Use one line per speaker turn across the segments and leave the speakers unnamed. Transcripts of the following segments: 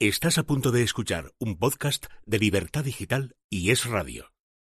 Estás a punto de escuchar un podcast de Libertad Digital y Es Radio.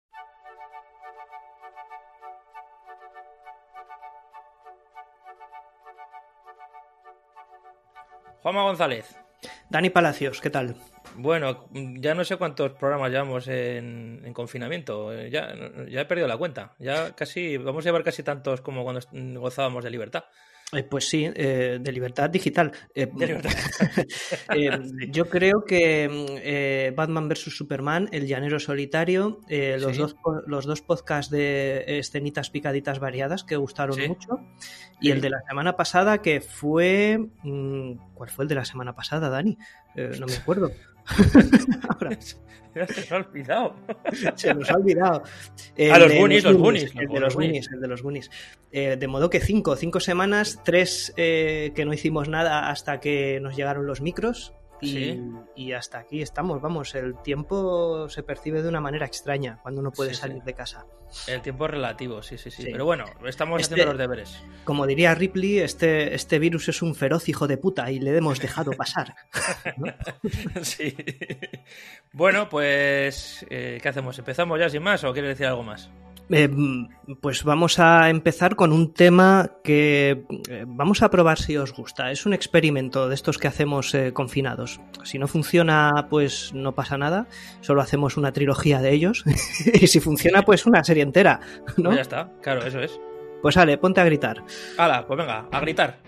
Juanma González.
Dani Palacios, ¿qué tal?
Bueno, ya no sé cuántos programas llevamos en confinamiento. Ya he perdido la cuenta. Ya casi vamos a llevar casi tantos como cuando gozábamos de libertad.
Pues sí, de libertad digital.
De libertad.
Yo creo que Batman vs Superman, El Llanero Solitario, los dos podcasts de escenitas picaditas variadas que gustaron mucho, y el de la semana pasada que fue... ¿Cuál fue el de la semana pasada, Dani? No me acuerdo.
Ahora. Se nos ha olvidado.
Se nos ha olvidado.
Los Goonies.
El de los Goonies. De modo que 5 semanas, 3 que no hicimos nada hasta que nos llegaron los micros. Y hasta aquí estamos, vamos, el tiempo se percibe de una manera extraña cuando uno puede salir de casa.
El tiempo es relativo, sí. Pero bueno, estamos haciendo los deberes.
Como diría Ripley, este virus es un feroz hijo de puta y le hemos dejado pasar, ¿no?
Sí. Bueno, pues, ¿qué hacemos? ¿Empezamos ya sin más o quieres decir algo más?
Pues vamos a empezar con un tema que vamos a probar si os gusta. Es un experimento de estos que hacemos confinados. Si no funciona, pues no pasa nada. Solo hacemos una trilogía de ellos. Y si funciona, pues una serie entera, ¿no?
Pues ya está, claro, eso es.
Pues vale, ponte a gritar.
¡Hala! Pues venga, a gritar.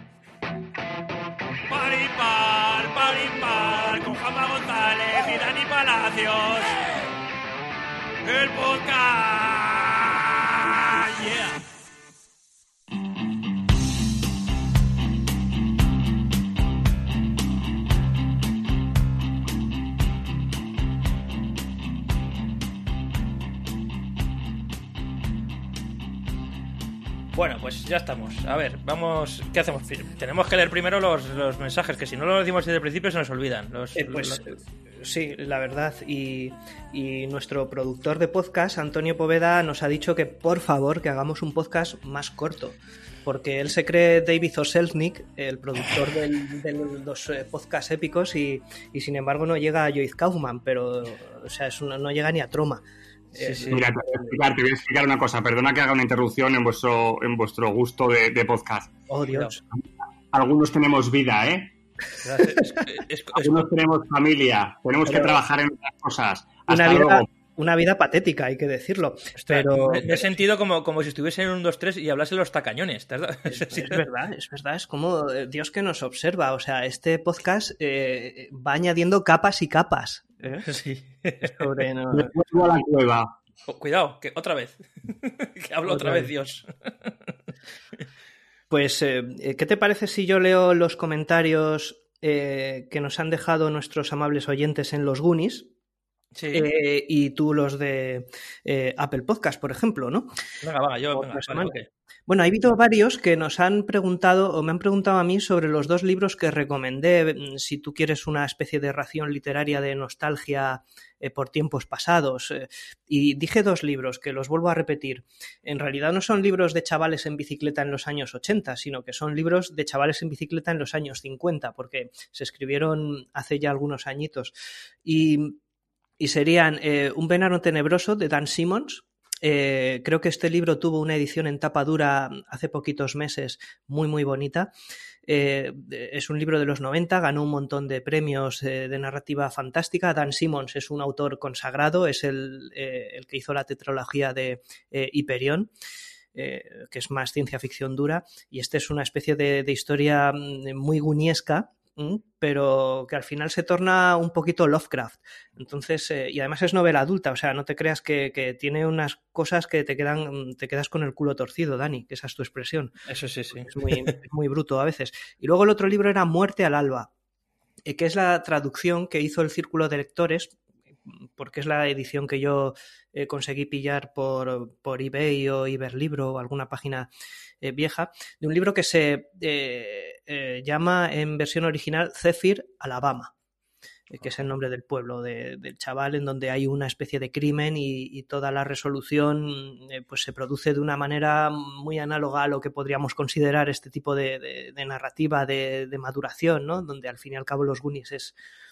Paripar, con Juanma González y Dani Palacios. El podcast. Yeah.
Bueno, pues ya estamos. A ver, vamos... ¿Qué hacemos? Tenemos que leer primero los mensajes, que si no lo decimos desde el principio se nos olvidan.
Sí, la verdad. Y nuestro productor de podcast, Antonio Poveda, nos ha dicho que por favor que hagamos un podcast más corto. Porque él se cree David O. Selznick, el productor de los podcasts épicos, y sin embargo no llega a Joyce Kaufman, pero o sea, no llega ni a Troma.
Sí. Mira, te voy a explicar una cosa. Perdona que haga una interrupción en vuestro gusto de podcast.
Oh, Dios.
Algunos tenemos vida, ¿eh? Algunos tenemos familia. Tenemos que trabajar en otras cosas.
Una vida patética, hay que decirlo. Pero
me he sentido como si estuviese en un 2-3 y hablase los tacañones.
Es verdad. Es como Dios que nos observa. O sea, este podcast va añadiendo capas y capas.
Sí.
Me vuelvo a la cueva.
Cuidado, que otra vez. Que hablo otra vez, Dios.
Pues, ¿qué te parece si yo leo los comentarios que nos han dejado nuestros amables oyentes en los Goonies?
Sí.
Y tú los de Apple Podcast, por ejemplo, ¿no?
Venga, vale, okay.
Bueno, ha habido varios que nos han preguntado o me han preguntado a mí sobre los 2 libros que recomendé, si tú quieres una especie de ración literaria de nostalgia por tiempos pasados. Y dije 2 libros que los vuelvo a repetir. En realidad no son libros de chavales en bicicleta en los años 80, sino que son libros de chavales en bicicleta en los años 50, porque se escribieron hace ya algunos añitos. Y serían Un verano tenebroso, de Dan Simmons. Creo que este libro tuvo una edición en tapa dura hace poquitos meses muy muy bonita. Es un libro de los 90, ganó un montón de premios de narrativa fantástica. Dan Simmons es un autor consagrado, es el que hizo la tetralogía de Hyperion, que es más ciencia ficción dura, y este es una especie de historia muy guniesca, pero que al final se torna un poquito Lovecraft. Entonces, y además es novela adulta, o sea, no te creas que tiene unas cosas que te quedas con el culo torcido, Dani, que esa es tu expresión.
Eso sí.
Es muy bruto a veces. Y luego el otro libro era Muerte al alba, que es la traducción que hizo el Círculo de Lectores, porque es la edición que yo conseguí pillar por eBay o Iberlibro o alguna página vieja, de un libro que se llama en versión original Zephyr, Alabama, que es el nombre del pueblo del chaval, en donde hay una especie de crimen y toda la resolución pues se produce de una manera muy análoga a lo que podríamos considerar este tipo de narrativa de maduración, ¿no? Donde al fin y al cabo los Goonies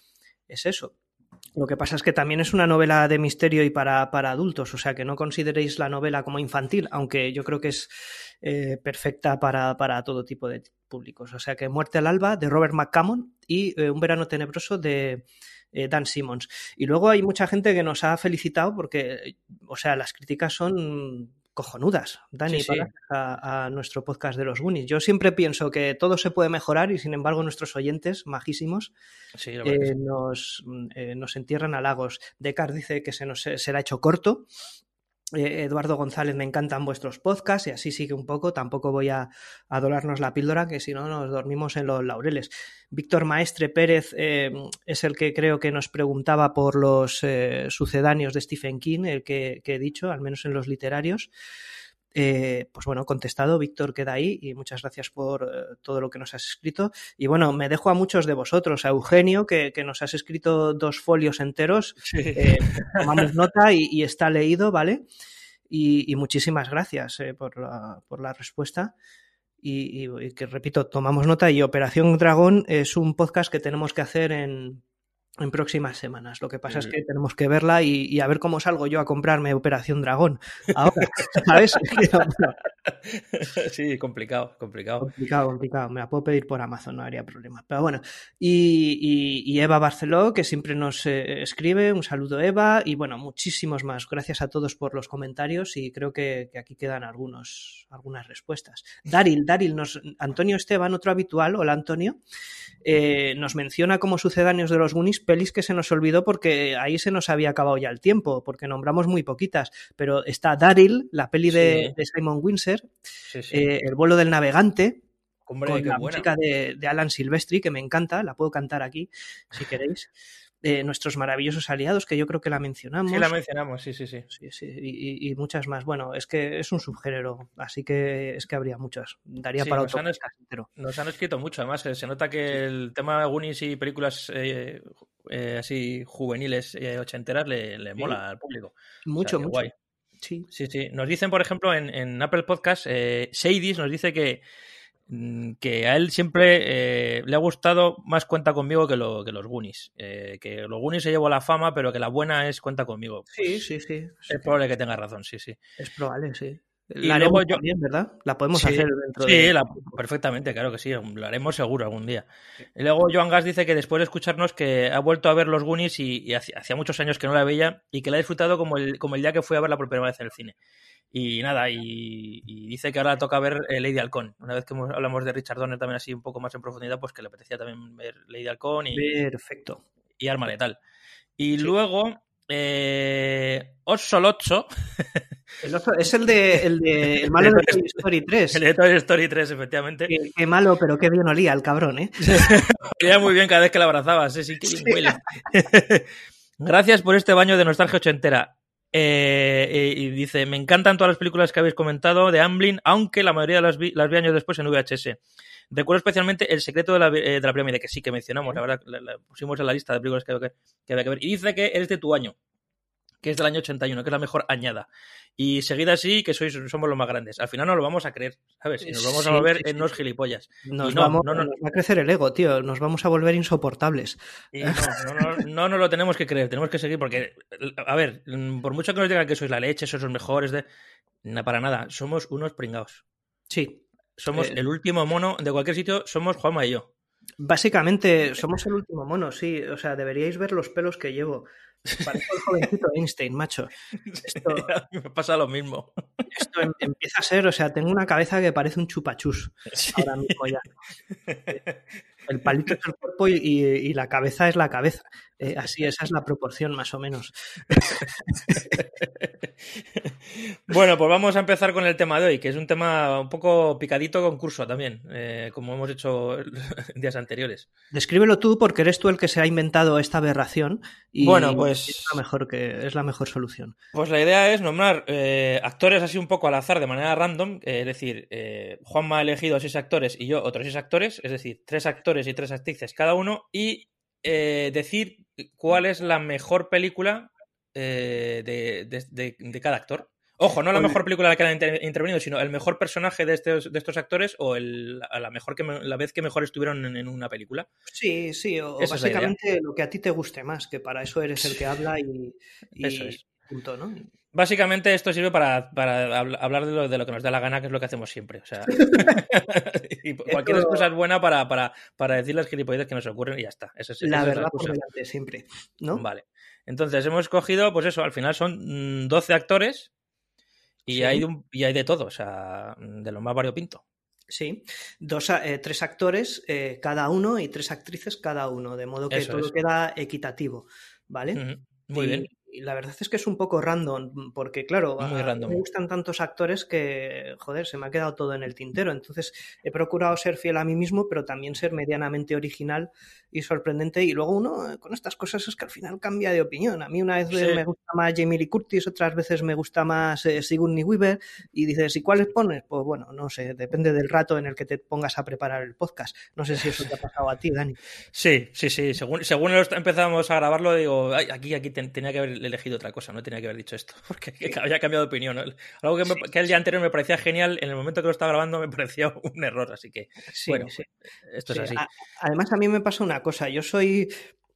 es eso. Lo que pasa es que también es una novela de misterio y para adultos, o sea que no consideréis la novela como infantil, aunque yo creo que es perfecta para todo tipo de públicos. O sea que Muerte al alba, de Robert McCammon, y Un verano tenebroso, de Dan Simmons. Y luego hay mucha gente que nos ha felicitado porque, o sea, las críticas son cojonudas, Dani,
sí.
a nuestro podcast de los Goonies. Yo siempre pienso que todo se puede mejorar y sin embargo nuestros oyentes majísimos
sí,
nos entierran halagos. Descartes dice que se le ha hecho corto. Eduardo González, me encantan vuestros podcasts, y así sigue un poco. Tampoco voy a dorarnos la píldora, que si no nos dormimos en los laureles. Víctor Maestre Pérez es el que creo que nos preguntaba por los sucedáneos de Stephen King, el que he dicho, al menos en los literarios. Pues bueno, contestado, Víctor queda ahí, y muchas gracias por todo lo que nos has escrito. Y bueno, me dejo a muchos de vosotros, a Eugenio, que nos has escrito 2 folios enteros,
Sí.
Tomamos nota y está leído, ¿vale? Y muchísimas gracias por la respuesta. Y que repito, tomamos nota. Y Operación Dragón es un podcast que tenemos que hacer en próximas semanas. Lo que pasa es que tenemos que verla y a ver cómo salgo yo a comprarme Operación Dragón ahora, ¿sabes?
Sí, complicado.
Complicado. Me la puedo pedir por Amazon, no habría problema. Pero bueno, y Eva Barceló, que siempre nos escribe, un saludo Eva, y bueno, muchísimos más. Gracias a todos por los comentarios, y creo que aquí quedan algunas respuestas. Daryl, Antonio Esteban, otro habitual, hola Antonio, nos menciona como sucedáneos de los Goonies pelis que se nos olvidó porque ahí se nos había acabado ya el tiempo, porque nombramos muy poquitas, pero está Daryl, la peli de Simon Windsor, El vuelo del navegante,
hombre,
con la
buena
música de Alan Silvestri, que me encanta, la puedo cantar aquí si queréis. Nuestros maravillosos aliados, que yo creo que la mencionamos.
Sí, la mencionamos, sí.
Y muchas más. Bueno, es que es un subgénero, así que es que habría muchas. Daría para otro podcast entero.
Nos han escrito mucho, además. Se nota que el tema de Goonies y películas así juveniles ochenteras le mola al público.
Mucho.
Guay.
Sí.
Nos dicen, por ejemplo, en Apple Podcast, Shadis nos dice que a él siempre le ha gustado más Cuenta conmigo que los Goonies. Que los Goonies se llevó la fama, pero que la buena es Cuenta conmigo. Pues
sí.
Es probable que tenga razón, sí.
Es probable, sí.
La haremos
también, ¿verdad? La podemos hacer dentro
perfectamente, claro que sí. Lo haremos seguro algún día. Y luego Joan Gas dice que después de escucharnos que ha vuelto a ver los Goonies y hacía muchos años que no la veía, y que la ha disfrutado como el día que fue a verla por primera vez en el cine. Y nada, y dice que ahora toca ver Lady Halcón. Una vez que hablamos de Richard Donner también así un poco más en profundidad, pues que le apetecía también ver Lady Halcón
Perfecto.
Y Arma Letal. Y luego Ossolotso.
Es el malo de Toy Story 3.
El de Toy Story 3, efectivamente.
Qué malo, pero qué bien olía el cabrón, ¿eh?
Olía muy bien cada vez que la abrazabas, sí, qué bien huele. Gracias por este baño de nostalgia ochentera. Y dice, me encantan todas las películas que habéis comentado de Amblin, aunque la mayoría las vi años después en VHS. Recuerdo especialmente El secreto de la pirámide, que sí que mencionamos, la verdad, la pusimos en la lista de películas que había que ver. Y dice que es de tu año, que es del año 81, que es la mejor añada. Y seguida así, que somos los más grandes. Al final no lo vamos a creer, ¿sabes? Y nos vamos a volver en unos gilipollas.
Nos va a crecer el ego, tío. Nos vamos a volver insoportables.
Y no nos lo tenemos que creer, tenemos que seguir porque, a ver, por mucho que nos digan que sois la leche, sois los mejores, para nada, somos unos pringados.
Sí.
Somos el último mono de cualquier sitio, somos Juanma y yo.
Básicamente, somos el último mono, sí. O sea, deberíais ver los pelos que llevo. Parezco el jovencito Einstein, macho.
A mí me pasa lo mismo.
Esto empieza a ser, o sea, tengo una cabeza que parece un chupachús. Sí. Ahora mismo ya. El palito es el cuerpo y la cabeza es la cabeza. Así, esa es la proporción, más o menos.
Bueno, pues vamos a empezar con el tema de hoy, que es un tema un poco picadito concurso también, como hemos hecho en días anteriores.
Descríbelo tú, porque eres tú el que se ha inventado esta aberración y
bueno, pues
es la mejor solución.
Pues la idea es nombrar actores así un poco al azar, de manera random, es decir, Juanma ha elegido 6 actores y yo otros 6 actores, es decir, 3 actores y 3 actrices cada uno, y decir cuál es la mejor película de cada actor. Ojo, no la mejor película en la que han intervenido, sino el mejor personaje de estos actores o la vez que mejor estuvieron en una película.
Sí, o básicamente lo que a ti te guste más, que para eso eres el que habla y
eso es.
Punto, ¿no?
Básicamente esto sirve para hablar de lo que nos da la gana, que es lo que hacemos siempre. O sea, y cualquier excusa es buena para decir las gilipolleces que nos ocurren y ya está.
La verdad por delante siempre, ¿no?
Vale. Entonces hemos cogido, pues eso, al final son 12 actores y hay de todo, o sea, de lo más variopinto.
Sí, 3 actores cada uno y 3 actrices cada uno, de modo que todo queda equitativo, ¿vale?
Muy bien.
Y la verdad es que es un poco random, porque claro,
random.
Me gustan tantos actores que, joder, se me ha quedado todo en el tintero. Entonces he procurado ser fiel a mí mismo, pero también ser medianamente original y sorprendente. Y luego uno con estas cosas es que al final cambia de opinión. A mí una vez me gusta más Jamie Lee Curtis, otras veces me gusta más Sigourney Weaver, y dices, ¿y cuáles pones? Pues bueno, no sé, depende del rato en el que te pongas a preparar el podcast. No sé si eso te ha pasado a ti, Dani.
Sí. Según empezamos a grabarlo, digo, aquí tenía que haber elegido otra cosa, no tenía que haber dicho esto, porque había cambiado de opinión, ¿no? Algo que el día anterior me parecía genial, en el momento que lo estaba grabando me parecía un error, así que esto es así.
Además, a mí me pasa una cosa, yo soy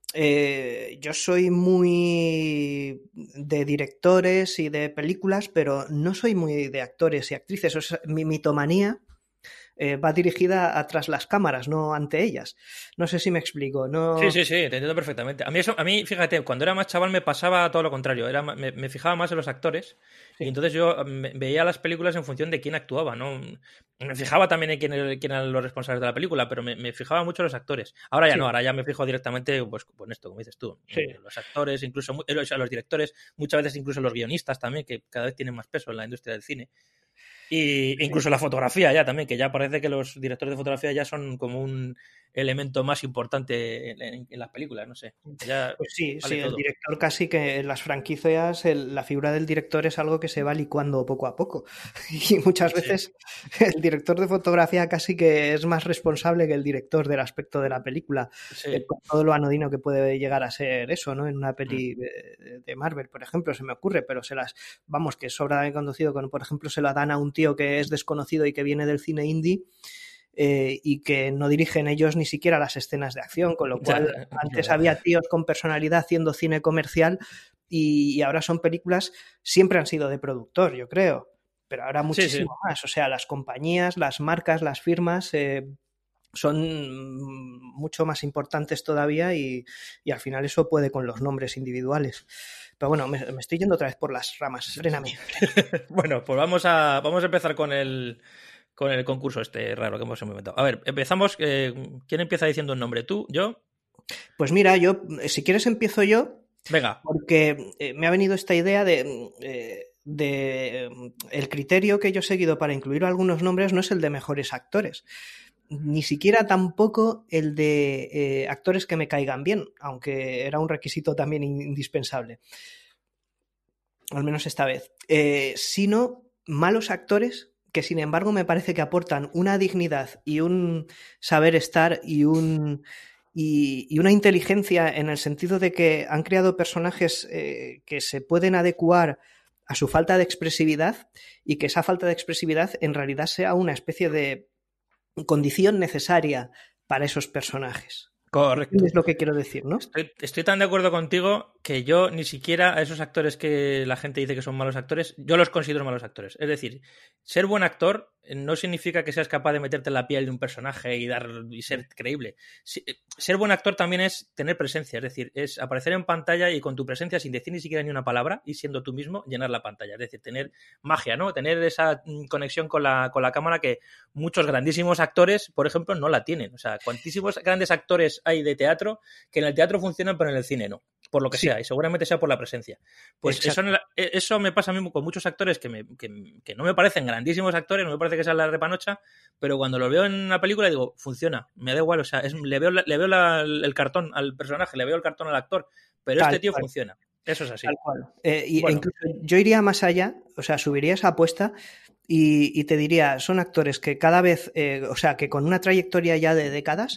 muy de directores y de películas, pero no soy muy de actores y actrices. O sea, mi mitomanía va dirigida tras las cámaras, no ante ellas. No sé si me explico. No...
Sí, te entiendo perfectamente. A mí, fíjate, cuando era más chaval me pasaba todo lo contrario. Me fijaba más en los actores y entonces yo veía las películas en función de quién actuaba, ¿no? Me fijaba también en quién eran los responsables de la película, pero me fijaba mucho en los actores. Ahora ya no, ahora ya me fijo directamente pues, con esto, como dices tú. Los actores, incluso los directores, muchas veces incluso los guionistas también, que cada vez tienen más peso en la industria del cine. Y incluso la fotografía ya también, que ya parece que los directores de fotografía ya son como un elemento más importante en las películas, no sé. Ya
pues sí, el director casi que en las franquicias la figura del director es algo que se va licuando poco a poco. Y muchas veces el director de fotografía casi que es más responsable que el director del aspecto de la película. Con todo lo anodino que puede llegar a ser eso, ¿no? En una peli de Marvel, por ejemplo, se me ocurre, pero que sobra de conducido, por ejemplo, se la dan a un tío que es desconocido y que viene del cine indie y que no dirigen ellos ni siquiera las escenas de acción, con lo cual antes había tíos con personalidad haciendo cine comercial y ahora son películas, siempre han sido de productor, yo creo, pero ahora muchísimo más, o sea, las compañías, las marcas, las firmas son mucho más importantes todavía y al final eso puede con los nombres individuales. Pero bueno, me estoy yendo otra vez por las ramas. Fréname.
Bueno, pues vamos a empezar con el concurso este raro que hemos inventado. A ver, empezamos. ¿Quién empieza diciendo un nombre? ¿Tú? ¿Yo?
Pues mira, yo, si quieres empiezo yo.
Venga.
Porque me ha venido esta idea de el criterio que yo he seguido para incluir algunos nombres no es el de mejores actores. Ni siquiera tampoco el de actores que me caigan bien, aunque era un requisito también indispensable. Al menos esta vez. Sino malos actores que, sin embargo, me parece que aportan una dignidad y un saber estar y una inteligencia en el sentido de que han creado personajes que se pueden adecuar a su falta de expresividad y que esa falta de expresividad en realidad sea una especie de condición necesaria para esos personajes.
Correcto.
Es lo que quiero decir, ¿no?
Estoy tan de acuerdo contigo que yo ni siquiera a esos actores que la gente dice que son malos actores, yo los considero malos actores. Es decir, ser buen actor no significa que seas capaz de meterte en la piel de un personaje y ser creíble. Ser buen actor también es tener presencia, es decir, es aparecer en pantalla y con tu presencia, sin decir ni siquiera ni una palabra y siendo tú mismo, llenar la pantalla. Es decir, tener magia, ¿no? Tener esa conexión con la cámara que muchos grandísimos actores, por ejemplo, no la tienen. O sea, cuantísimos grandes actores hay de teatro que en el teatro funcionan pero en el cine no, por lo que sea, y seguramente sea por la presencia. Pues eso me pasa a mí con muchos actores que no me parecen grandísimos actores, no me parece que sea la repanocha, pero cuando lo veo en una película digo, funciona, me da igual, o sea, le veo el cartón al personaje, le veo el cartón al actor, pero este tío funciona. Eso es así.
Tal cual. Incluso yo iría más allá, o sea, subiría esa apuesta y te diría, son actores que cada vez, o sea, que con una trayectoria ya de décadas,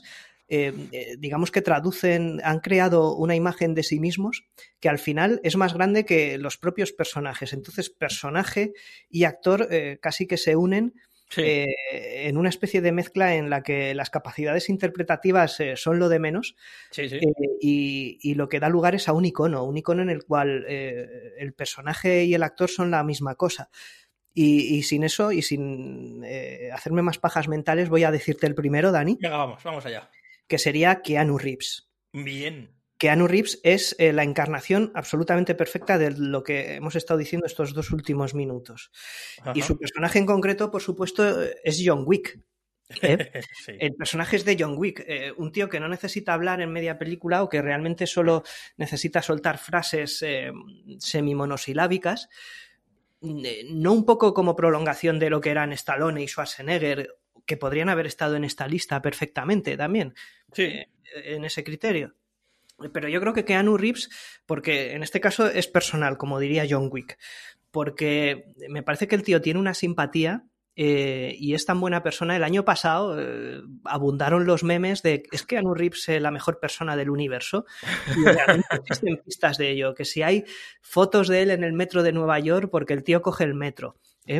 digamos que han creado una imagen de sí mismos que al final es más grande que los propios personajes. Entonces, personaje y actor casi que se unen. Sí. En una especie de mezcla en la que las capacidades interpretativas son lo de menos.
Sí, sí.
Y lo que da lugar es a un icono en el cual el personaje y el actor son la misma cosa. Y sin eso y sin hacerme más pajas mentales, voy a decirte el primero, Dani.
Venga, vamos allá.
Que sería Keanu Reeves.
Bien.
Keanu Reeves es la encarnación absolutamente perfecta de lo que hemos estado diciendo estos 2 últimos minutos. Ajá. Y su personaje en concreto, por supuesto, es John Wick. Sí. El personaje es de John Wick, un tío que no necesita hablar en media película o que realmente solo necesita soltar frases semimonosisilábicas, no un poco como prolongación de lo que eran Stallone y Schwarzenegger, que podrían haber estado en esta lista perfectamente también,
sí.
En ese criterio. Pero yo creo que Keanu Reeves, porque en este caso es personal, como diría John Wick, porque me parece que el tío tiene una simpatía y es tan buena persona. El año pasado abundaron los memes de ¿es Keanu Reeves la mejor persona del universo? Y realmente existen pistas de ello, que si hay fotos de él en el metro de Nueva York, porque el tío coge el metro,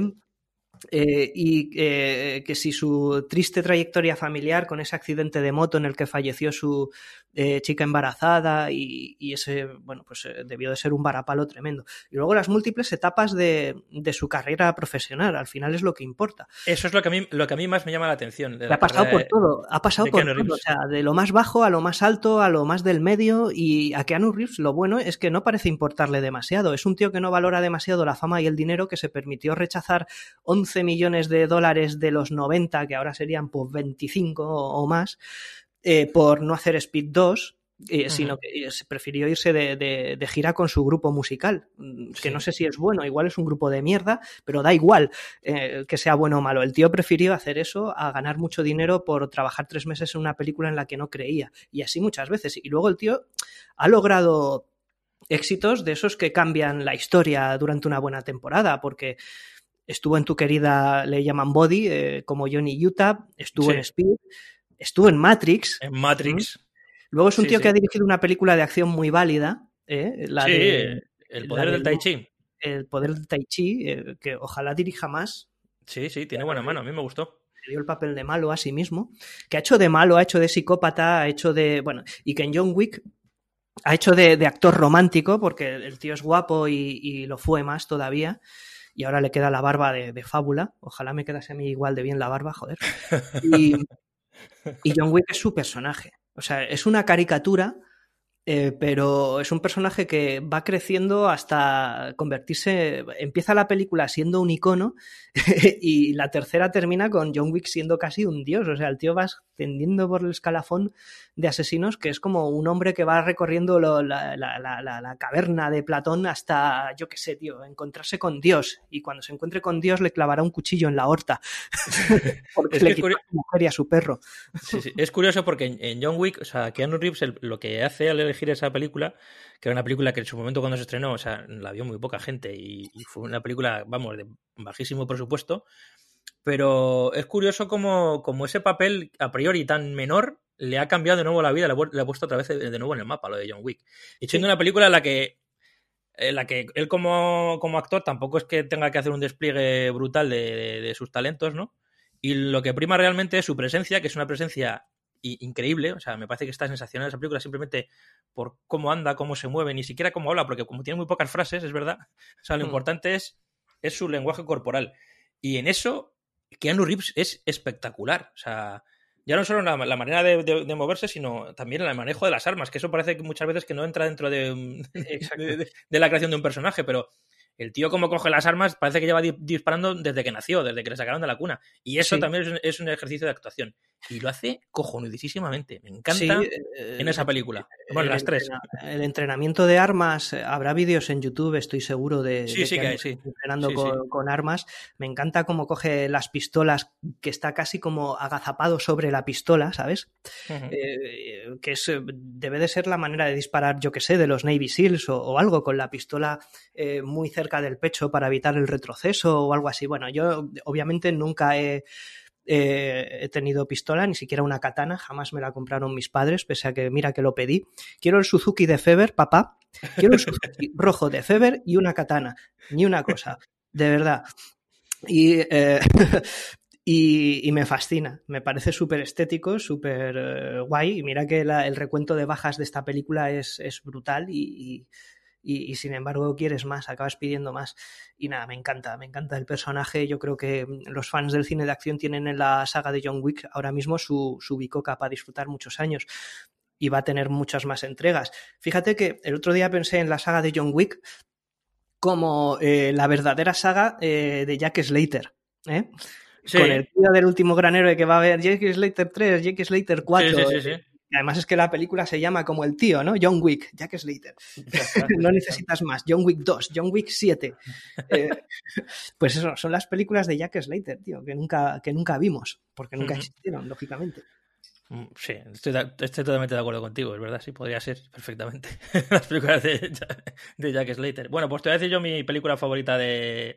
que si su triste trayectoria familiar con ese accidente de moto en el que falleció su chica embarazada y ese, bueno, pues debió de ser un varapalo tremendo. Y luego las múltiples etapas de su carrera profesional, al final es lo que importa.
Eso es lo que a mí más me llama la atención.
Ha pasado por todo, o sea, de lo más bajo a lo más alto, a lo más del medio, y a Keanu Reeves lo bueno es que no parece importarle demasiado. Es un tío que no valora demasiado la fama y el dinero, que se permitió rechazar 11 millones de dólares de los 90, que ahora serían pues 25 o más, por no hacer Speed 2, sino que prefirió irse de gira con su grupo musical, que no sé si es bueno, igual es un grupo de mierda, pero da igual que sea bueno o malo. El tío prefirió hacer eso a ganar mucho dinero por trabajar 3 meses en una película en la que no creía, y así muchas veces. Y luego el tío ha logrado éxitos de esos que cambian la historia durante una buena temporada, porque estuvo en Tu querida le llaman Body, como Johnny Utah, estuvo en Speed, estuvo en Matrix.
En Matrix.
Luego es un tío que ha dirigido una película de acción muy válida. El
poder del Tai Chi.
El poder del Tai Chi, que ojalá dirija más.
Sí, tiene buena mano, a mí me gustó.
Le dio el papel de malo a sí mismo. Que ha hecho de malo, ha hecho de psicópata, ha hecho de... Bueno, y que en John Wick ha hecho de actor romántico, porque el tío es guapo y lo fue más todavía. Y ahora le queda la barba de fábula. Ojalá me quedase a mí igual de bien la barba, joder. Y John Wick es su personaje. O sea, es una caricatura, pero es un personaje que va creciendo hasta convertirse... Empieza la película siendo un icono y la tercera termina con John Wick siendo casi un dios. O sea, el tío va ascendiendo por el escalafón de asesinos, que es como un hombre que va recorriendo la caverna de Platón hasta, yo qué sé, tío, encontrarse con Dios. Y cuando se encuentre con Dios le clavará un cuchillo en la aorta. Porque le quitó a su mujer y a su perro.
Sí. Es curioso porque en John Wick, o sea, Keanu Reeves lo que hace al elegir esa película, que era una película que en su momento cuando se estrenó, o sea, la vio muy poca gente y fue una película, vamos, de bajísimo presupuesto, pero es curioso como ese papel a priori tan menor le ha cambiado de nuevo la vida, le ha puesto otra vez de nuevo en el mapa lo de John Wick. Y siendo una película en la que él como actor tampoco es que tenga que hacer un despliegue brutal de sus talentos, ¿no? Y lo que prima realmente es su presencia, que es una presencia increíble. O sea, me parece que está sensacional esa película simplemente por cómo anda, cómo se mueve, ni siquiera cómo habla, porque como tiene muy pocas frases, es verdad. O sea, lo importante es su lenguaje corporal. Y en eso, Keanu Reeves es espectacular. O sea, ya no solo la manera de moverse, sino también el manejo de las armas, que eso parece que muchas veces que no entra dentro de la creación de un personaje, pero el tío como coge las armas parece que lleva disparando desde que nació, desde que le sacaron de la cuna. Y eso también es un ejercicio de actuación. Y lo hace cojonudísimamente. Me encanta en esa película. Bueno, las tres.
El entrenamiento de armas, habrá vídeos en YouTube, estoy seguro de
que
entrenando con armas. Me encanta cómo coge las pistolas, que está casi como agazapado sobre la pistola, ¿sabes? Uh-huh. Que debe de ser la manera de disparar, yo que sé, de los Navy Seals o algo, con la pistola muy cerca del pecho para evitar el retroceso o algo así. Bueno, yo obviamente nunca he he tenido pistola, ni siquiera una katana, jamás me la compraron mis padres, pese a que mira que lo pedí. Quiero el Suzuki de Feber, papá, quiero el Suzuki rojo de Feber y una katana, ni una cosa, de verdad. Y me fascina, me parece súper estético, súper guay, y mira que el recuento de bajas de esta película es brutal y sin embargo quieres más, acabas pidiendo más. Y nada, me encanta el personaje. Yo creo que los fans del cine de acción tienen en la saga de John Wick ahora mismo su bicoca para disfrutar muchos años, y va a tener muchas más entregas. Fíjate que el otro día pensé en la saga de John Wick como la verdadera saga de Jack Slater, ¿eh? Sí. Con el tío del último gran héroe que va a haber Jack Slater 3, Jack Slater 4. Sí. Y además es que la película se llama como el tío, ¿no? John Wick, Jack Slater. No necesitas más. John Wick 2, John Wick 7. Pues eso, son las películas de Jack Slater, tío, que nunca vimos, porque nunca existieron, lógicamente.
Sí, estoy totalmente de acuerdo contigo, es verdad, sí, podría ser perfectamente las películas de Jack Slater. Bueno, pues te voy a decir yo mi película favorita de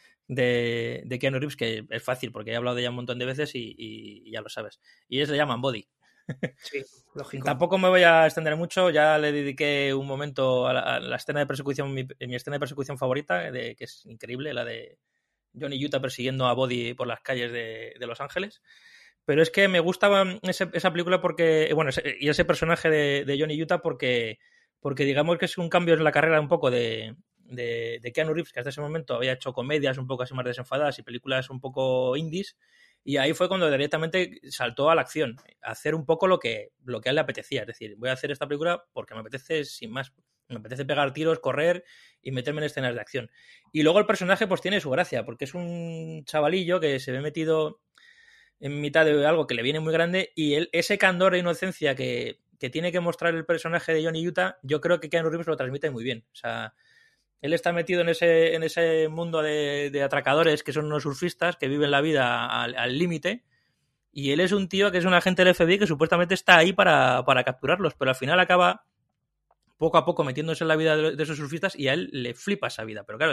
Keanu Reeves, que es fácil porque he hablado de ella un montón de veces y ya lo sabes. Y se llama Body.
Sí, lógico.
Tampoco me voy a extender mucho, ya le dediqué un momento a la escena de persecución, mi escena de persecución favorita, que es increíble, la de Johnny Utah persiguiendo a Body por las calles de Los Ángeles. Pero es que me gustaba esa película porque, bueno, y ese personaje de Johnny Utah porque digamos que es un cambio en la carrera un poco de Keanu Reeves, que hasta ese momento había hecho comedias un poco así más desenfadadas y películas un poco indies, y ahí fue cuando directamente saltó a la acción, a hacer un poco lo que a él le apetecía. Es decir, voy a hacer esta película porque me apetece, sin más, me apetece pegar tiros, correr y meterme en escenas de acción. Y luego el personaje pues tiene su gracia, porque es un chavalillo que se ve metido en mitad de algo que le viene muy grande, y ese candor e inocencia que tiene que mostrar el personaje de Johnny Utah, yo creo que Keanu Reeves lo transmite muy bien. O sea, él está metido en ese mundo de atracadores que son unos surfistas que viven la vida al límite, y él es un tío que es un agente del FBI que supuestamente está ahí para capturarlos, pero al final acaba poco a poco metiéndose en la vida de esos surfistas, y a él le flipa esa vida. Pero claro,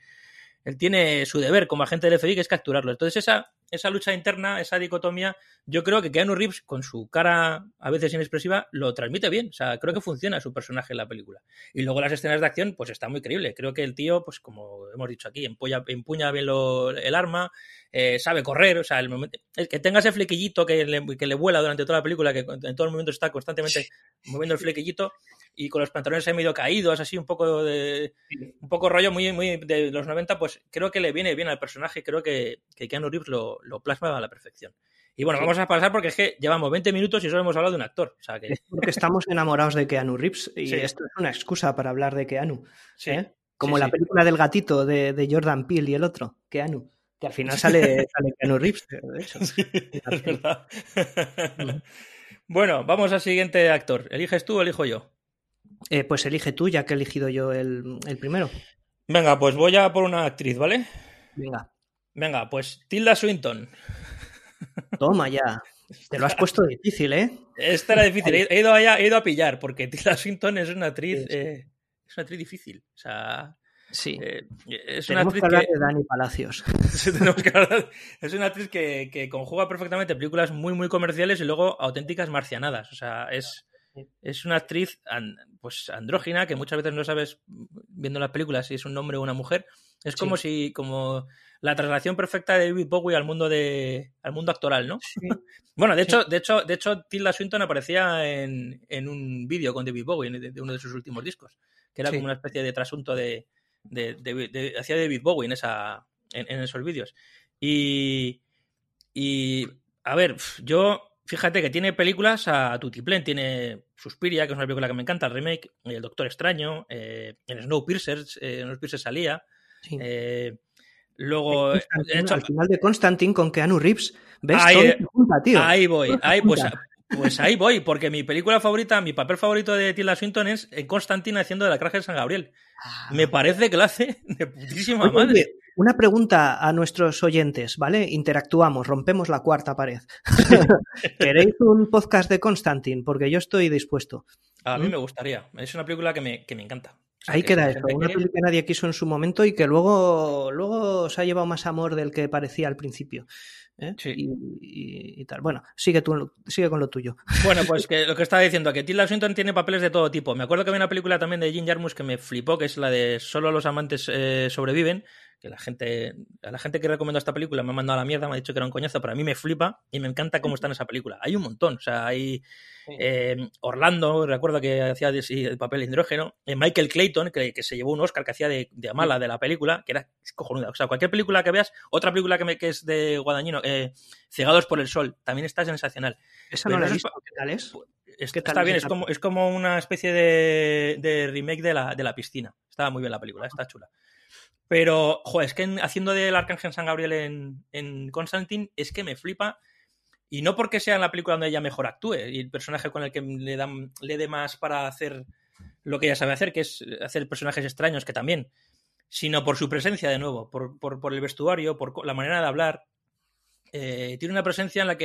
él tiene su deber como agente del FBI, que es capturarlo. Entonces esa lucha interna, esa dicotomía, yo creo que Keanu Reeves, con su cara a veces inexpresiva, lo transmite bien. O sea, creo que funciona su personaje en la película. Y luego las escenas de acción, pues está muy creíble. Creo que el tío, pues como hemos dicho aquí, empuña bien el arma, sabe correr. O sea, el que tenga ese flequillito que le vuela durante toda la película, que en todo el momento está constantemente moviendo el flequillito, y con los pantalones ahí medio caídos, así un poco rollo muy, muy de los 90, pues creo que le viene bien al personaje. Creo que Keanu Reeves lo plasma a la perfección. Y bueno, vamos a pasar porque es que llevamos 20 minutos y solo hemos hablado de un actor. O sea que... Es
porque estamos enamorados de Keanu Reeves, y esto es una excusa para hablar de Keanu.
Sí.
Como la película del gatito de Jordan Peele y el otro, Keanu, que al final sale Keanu Reeves, de hecho.
Sí, es verdad. Bueno, vamos al siguiente actor. ¿Eliges tú o elijo yo?
Pues elige tú, ya que he elegido yo el primero.
Venga, pues voy a por una actriz, ¿vale?
Venga,
pues Tilda Swinton.
Toma ya. Te lo has puesto difícil, ¿eh?
Esta era difícil. He ido a pillar, porque Tilda Swinton es una actriz, es una actriz difícil. O sea,
sí.
Es
una actriz que hablar de Dani Palacios.
Es una actriz que conjuga perfectamente películas muy, muy comerciales y luego auténticas marcianadas. O sea, es una actriz pues andrógina, que muchas veces no sabes, viendo las películas, si es un hombre o una mujer. Es como la traslación perfecta de David Bowie al mundo actoral, ¿no? Sí. Bueno, de hecho, Tilda Swinton aparecía en un vídeo con David Bowie, de uno de sus últimos discos, que era como una especie de trasunto hacia David Bowie en esos vídeos. Y a ver, fíjate que tiene películas a tutiplén. Tiene Suspiria, que es una película que me encanta, el remake, El Doctor Extraño, en Snowpiercer salía.
Sí.
Luego,
al final de Constantine con Keanu Reeves, ¿ves? Todo junta, tío.
Ahí voy. Pues ahí voy, porque mi película favorita, mi papel favorito de Tilda Swinton es en Constantine haciendo de la Craja de San Gabriel. Me parece que lo hace de putísima madre.
Una pregunta a nuestros oyentes, ¿vale? Interactuamos, rompemos la cuarta pared. ¿Queréis un podcast de Constantine? Porque yo estoy dispuesto.
A mí me gustaría. Es una película que me encanta. O sea,
ahí queda esto, una película que nadie quiso en su momento y que luego se ha llevado más amor del que parecía al principio.
Sí.
Y tal. Bueno, sigue con lo tuyo.
Bueno, pues que lo que estaba diciendo, que Tilda Swinton tiene papeles de todo tipo. Me acuerdo que había una película también de Jim Jarmusch que me flipó, que es la de Solo los amantes sobreviven, que a la gente que recomendó esta película me ha mandado a la mierda, me ha dicho que era un coñazo, pero a mí me flipa y me encanta cómo está en esa película. Hay un montón, o sea, hay Orlando, recuerdo que hacía el papel de hidrógeno, Michael Clayton, que se llevó un Oscar, que hacía de Amala de la película, que era cojonuda. O sea, cualquier película que veas, otra película que es de Guadagnino, Cegados por el sol, también está sensacional.
Esa no la he visto, ¿qué tal es?
Está bien, es como una especie de remake de la piscina. Está muy bien la película, está chula. Pero, joder, es que haciendo del Arcángel San Gabriel en Constantine, es que me flipa. Y no porque sea la película donde ella mejor actúe y el personaje con el que le dé más para hacer lo que ella sabe hacer, que es hacer personajes extraños, que también, sino por su presencia de nuevo, por el vestuario, por la manera de hablar. Tiene una presencia en la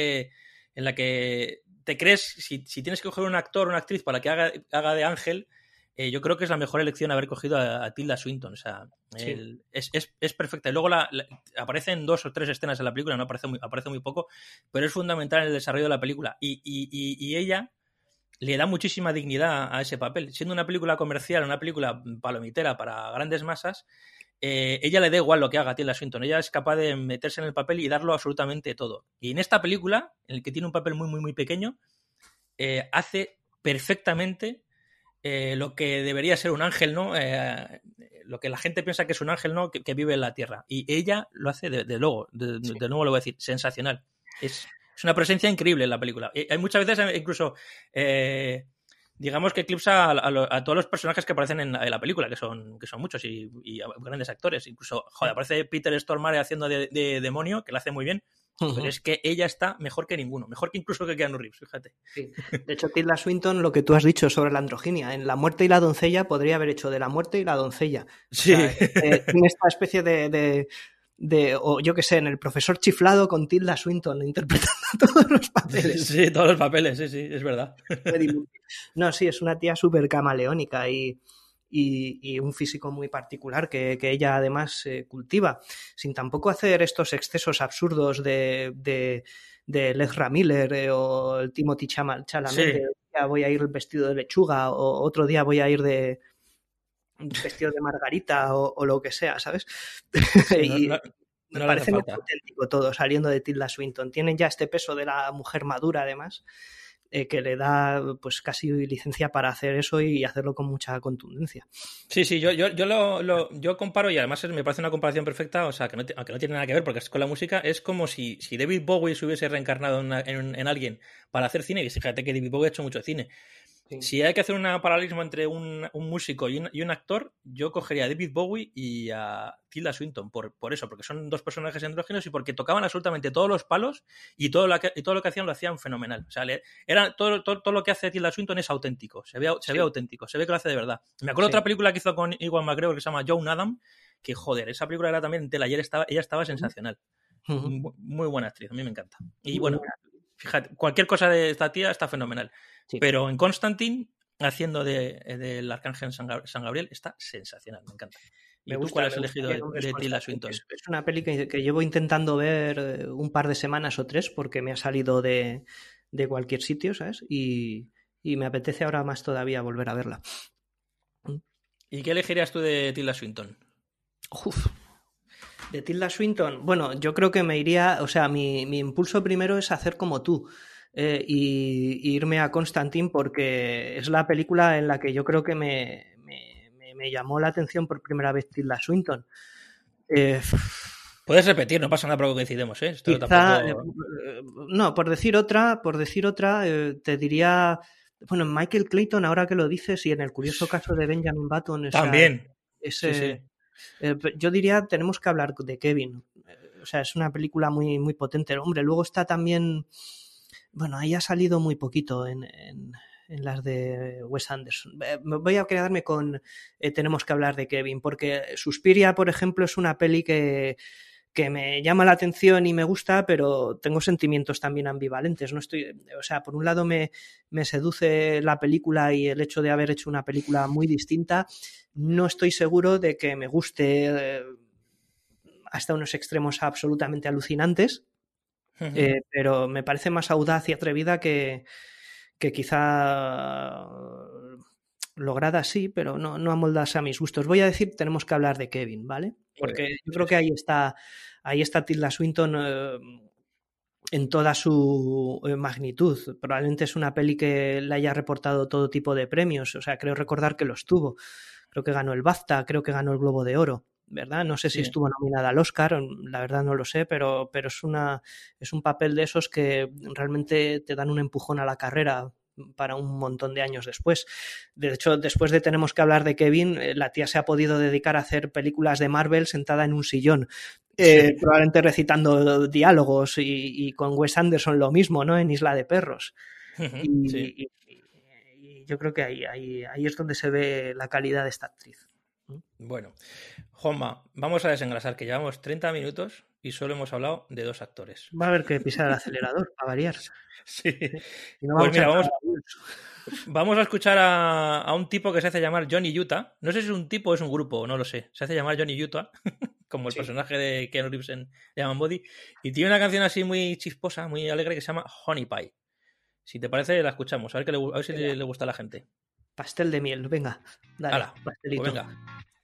que te crees, si tienes que coger un actor o una actriz para que haga de ángel, yo creo que es la mejor elección haber cogido a Tilda Swinton. O sea, sí. Es perfecta. Y luego aparecen 2 o 3 escenas en la película, no aparece muy poco, pero es fundamental en el desarrollo de la película. Y ella le da muchísima dignidad a ese papel. Siendo una película comercial, una película palomitera para grandes masas, ella le da igual lo que haga Tilda Swinton. Ella es capaz de meterse en el papel y darlo absolutamente todo. Y en esta película, en el que tiene un papel muy, muy, muy pequeño, hace perfectamente lo que debería ser un ángel, ¿no? Lo que la gente piensa que es un ángel, ¿no? Que vive en la tierra. Y ella lo hace de nuevo lo voy a decir, sensacional. Es una presencia increíble en la película. Y hay muchas veces incluso digamos que eclipsa a todos los personajes que aparecen en la película, que son muchos y grandes actores. Incluso, joder, aparece Peter Stormare haciendo de demonio, que lo hace muy bien. Pero es que ella está mejor que ninguno, mejor que incluso que Keanu Reeves, fíjate.
Sí. De hecho, Tilda Swinton, lo que tú has dicho sobre la androginia, en La muerte y la doncella podría haber hecho de La muerte y la doncella.
Sí.
O sea, tiene esta especie o yo qué sé, en El profesor chiflado con Tilda Swinton interpretando todos los papeles.
Sí, todos los papeles, sí, es verdad.
No, sí, es una tía súper camaleónica y un físico muy particular que ella además cultiva, sin tampoco hacer estos excesos absurdos de Ezra Miller o el Timothy Chalamet,
sí.
de ya voy a ir vestido de lechuga o otro día voy a ir vestido de Margarita o lo que sea, ¿sabes?
Sí,
me parece muy auténtico todo saliendo de Tilda Swinton. Tienen ya este peso de la mujer madura además, que le da pues casi licencia para hacer eso y hacerlo con mucha contundencia.
Sí, yo comparo, y además me parece una comparación perfecta, o sea, que aunque no tiene nada que ver porque es con la música, es como si David Bowie se hubiese reencarnado en alguien para hacer cine, y fíjate que David Bowie ha hecho mucho cine. Sí. Si hay que hacer un paralelismo entre un músico y un actor, yo cogería a David Bowie y a Tilda Swinton por eso, porque son dos personajes andrógenos y porque tocaban absolutamente todos los palos y todo lo que hacían lo hacían fenomenal. O sea, era todo lo que hace Tilda Swinton es auténtico, se ve auténtico, se ve que lo hace de verdad. Me acuerdo otra película que hizo con Ewan McGregor que se llama Joan Adam, que joder, esa película era también en tela y ella estaba sensacional. Muy buena actriz, a mí me encanta. Y bueno, fíjate, cualquier cosa de esta tía está fenomenal. Sí. Pero en Constantine, haciendo del Arcángel San Gabriel, está sensacional, me encanta. ¿Y tú cuál has elegido de Tilda Swinton?
Es una peli que llevo intentando ver un par de semanas o 3 porque me ha salido de cualquier sitio, ¿sabes? Y me apetece ahora más todavía volver a verla.
¿Y qué elegirías tú de Tilda Swinton?
De Tilda Swinton, bueno, yo creo que me iría, o sea, mi impulso primero es hacer como tú. Y irme a Constantine porque es la película en la que yo creo que me llamó la atención por primera vez Tilda Swinton.
Puedes repetir, no pasa nada por lo que decidimos, ¿eh? Esto
quizá,
tampoco...
no, por decir otra, te diría, bueno, en Michael Clayton, ahora que lo dices, y en el curioso caso de Benjamin Button.
También.
Sí. Yo diría, tenemos que hablar de Kevin. O sea, es una película muy, muy potente. Hombre, luego está también... Bueno, ahí ha salido muy poquito en las de Wes Anderson. Voy a quedarme con tenemos que hablar de Kevin, porque Suspiria, por ejemplo, es una peli que me llama la atención y me gusta, pero tengo sentimientos también ambivalentes. O sea, por un lado me seduce la película y el hecho de haber hecho una película muy distinta. No estoy seguro de que me guste hasta unos extremos absolutamente alucinantes. pero me parece más audaz y atrevida que quizá lograda sí, pero no amoldarse a mis gustos. Voy a decir, tenemos que hablar de Kevin, ¿vale? Porque yo creo que ahí está Tilda Swinton en toda su magnitud. Probablemente es una peli que le haya reportado todo tipo de premios, o sea, creo recordar que los tuvo. Creo que ganó el BAFTA, creo que ganó el Globo de Oro, ¿verdad? No sé si estuvo nominada al Oscar, la verdad no lo sé, pero es un papel de esos que realmente te dan un empujón a la carrera para un montón de años después. De hecho, después de Tenemos que hablar de Kevin, la tía se ha podido dedicar a hacer películas de Marvel sentada en un sillón, probablemente recitando diálogos, y con Wes Anderson lo mismo, ¿no? En Isla de Perros. Y yo creo que ahí es donde se ve la calidad de esta actriz.
Bueno, Juanma, vamos a desengrasar, que llevamos 30 minutos y solo hemos hablado de 2 actores.
Va a haber que pisar el acelerador, para variar.
Sí.
Y no
pues mira, vamos a escuchar a un tipo que se hace llamar Johnny Utah. No sé si es un tipo o es un grupo, no lo sé. Se hace llamar Johnny Utah, como el personaje de Keanu Reeves en Llaman Body. Y tiene una canción así muy chisposa, muy alegre, que se llama Honey Pie. Si te parece, la escuchamos. A ver si le gusta a la gente.
Pastel de miel, venga. Dale,
¡Hala!
pastelito.
Pues venga.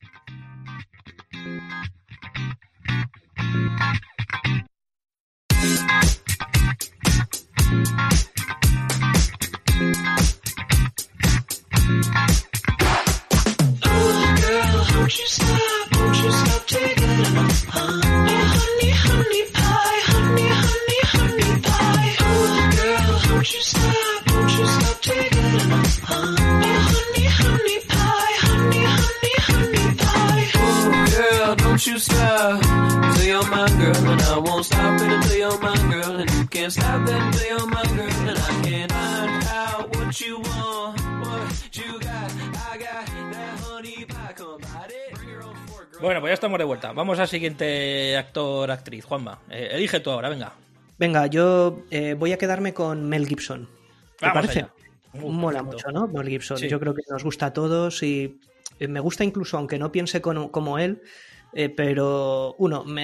Won't you stop taking it? Honey, honey pie, honey, honey, honey pie. Oh, girl, won't you stop taking it? Honey, honey pie, honey, honey, honey pie. Oh, girl, don't you stop till you're my girl, and I won't stop until you're my girl, and you can't stop until you're my girl, and I can't find out what you want, what you got. I got that honey pie, come by it.
Bueno, pues ya estamos de vuelta. Vamos al siguiente actor-actriz. Juanma, elige tú ahora, venga.
Venga, yo voy a quedarme con Mel Gibson. ¿Te parece? Mola mucho, ¿no? Mel Gibson. Sí. Yo creo que nos gusta a todos y me gusta incluso, aunque no piense como él, pero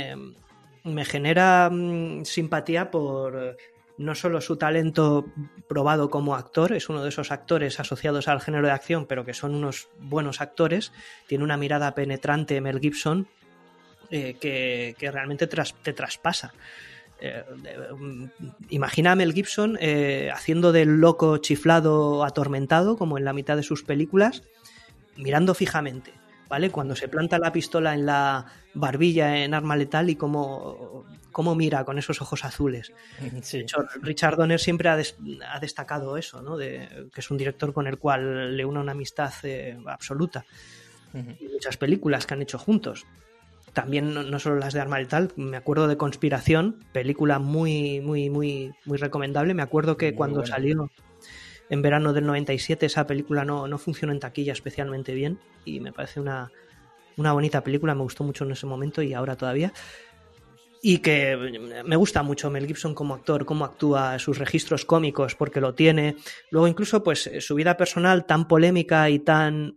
me genera simpatía por no solo su talento probado como actor, es uno de esos actores asociados al género de acción, pero que son unos buenos actores, tiene una mirada penetrante Mel Gibson que realmente te traspasa. Imagina a Mel Gibson haciendo del loco chiflado atormentado, como en la mitad de sus películas, mirando fijamente, ¿vale? Cuando se planta la pistola en la barbilla en Arma Letal y cómo mira con esos ojos azules. Sí. De hecho, Richard Donner siempre ha destacado eso, ¿no? Que es un director con el cual le une una amistad absoluta. Y muchas películas que han hecho juntos. También no solo las de Arma Letal, me acuerdo de Conspiración, película muy, muy, muy, muy recomendable. Me acuerdo que cuando salió en verano del 97 esa película no funcionó en taquilla especialmente bien y me parece una bonita película, me gustó mucho en ese momento y ahora todavía. Y que me gusta mucho Mel Gibson como actor, cómo actúa, sus registros cómicos, porque lo tiene. Luego incluso pues su vida personal tan polémica y tan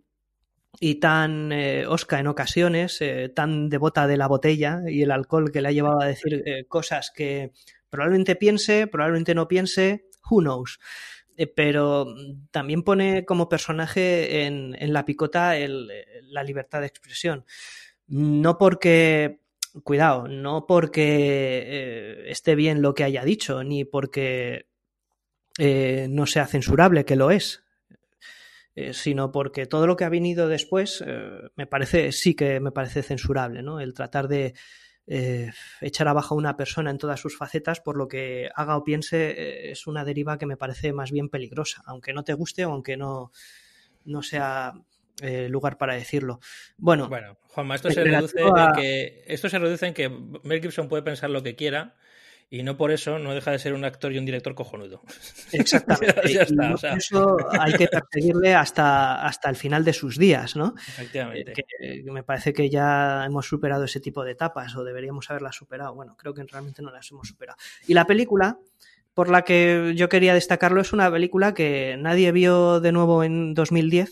osca en ocasiones, tan devota de la botella y el alcohol, que le ha llevado a decir cosas que probablemente piense, probablemente no piense, who knows. Pero también pone como personaje en la picota la libertad de expresión. No porque esté bien lo que haya dicho, ni porque no sea censurable, que lo es, sino porque todo lo que ha venido después me parece censurable, ¿no? El tratar de echar abajo a una persona en todas sus facetas por lo que haga o piense es una deriva que me parece más bien peligrosa, aunque no te guste o aunque no sea lugar para decirlo. Bueno,
Juanma, esto se reduce en que Mel Gibson puede pensar lo que quiera y no por eso no deja de ser un actor y un director cojonudo.
Exactamente.
Ya está, o sea.
Eso hay que perseguirle hasta el final de sus días, ¿no?
Efectivamente.
Que me parece que ya hemos superado ese tipo de etapas o deberíamos haberlas superado. Bueno, creo que realmente no las hemos superado. Y la película por la que yo quería destacarlo es una película que nadie vio de nuevo en 2010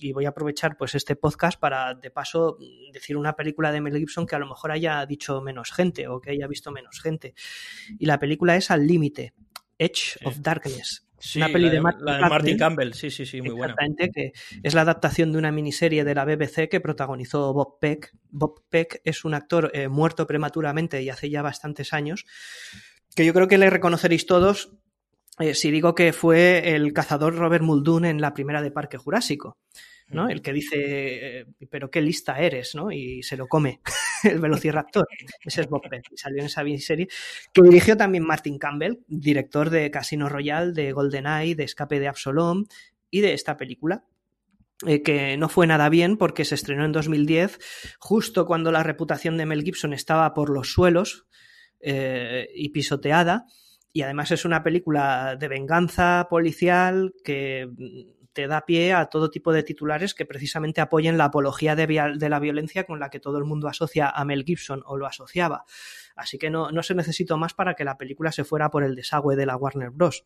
y voy a aprovechar pues este podcast para de paso decir una película de Mel Gibson que a lo mejor haya dicho menos gente o que haya visto menos gente. Y la película es Al Límite, Edge of Darkness.
Sí,
una peli
la de
Martin
Martin Campbell, sí, muy buena.
Exactamente, que es la adaptación de una miniserie de la BBC que protagonizó Bob Peck. Bob Peck es un actor muerto prematuramente y hace ya bastantes años, que yo creo que le reconoceréis todos si digo que fue el cazador Robert Muldoon en la primera de Parque Jurásico, ¿no? El que dice, pero qué lista eres, ¿no? Y se lo come el velociraptor. Ese es Bob Peck, y salió en esa miniserie que dirigió también Martin Campbell, director de Casino Royale, de GoldenEye, de Escape de Absalom y de esta película. Que no fue nada bien porque se estrenó en 2010, justo cuando la reputación de Mel Gibson estaba por los suelos y pisoteada, y además es una película de venganza policial que te da pie a todo tipo de titulares que precisamente apoyen la apología de la violencia con la que todo el mundo asocia a Mel Gibson o lo asociaba. Así que no se necesitó más para que la película se fuera por el desagüe de la Warner Bros.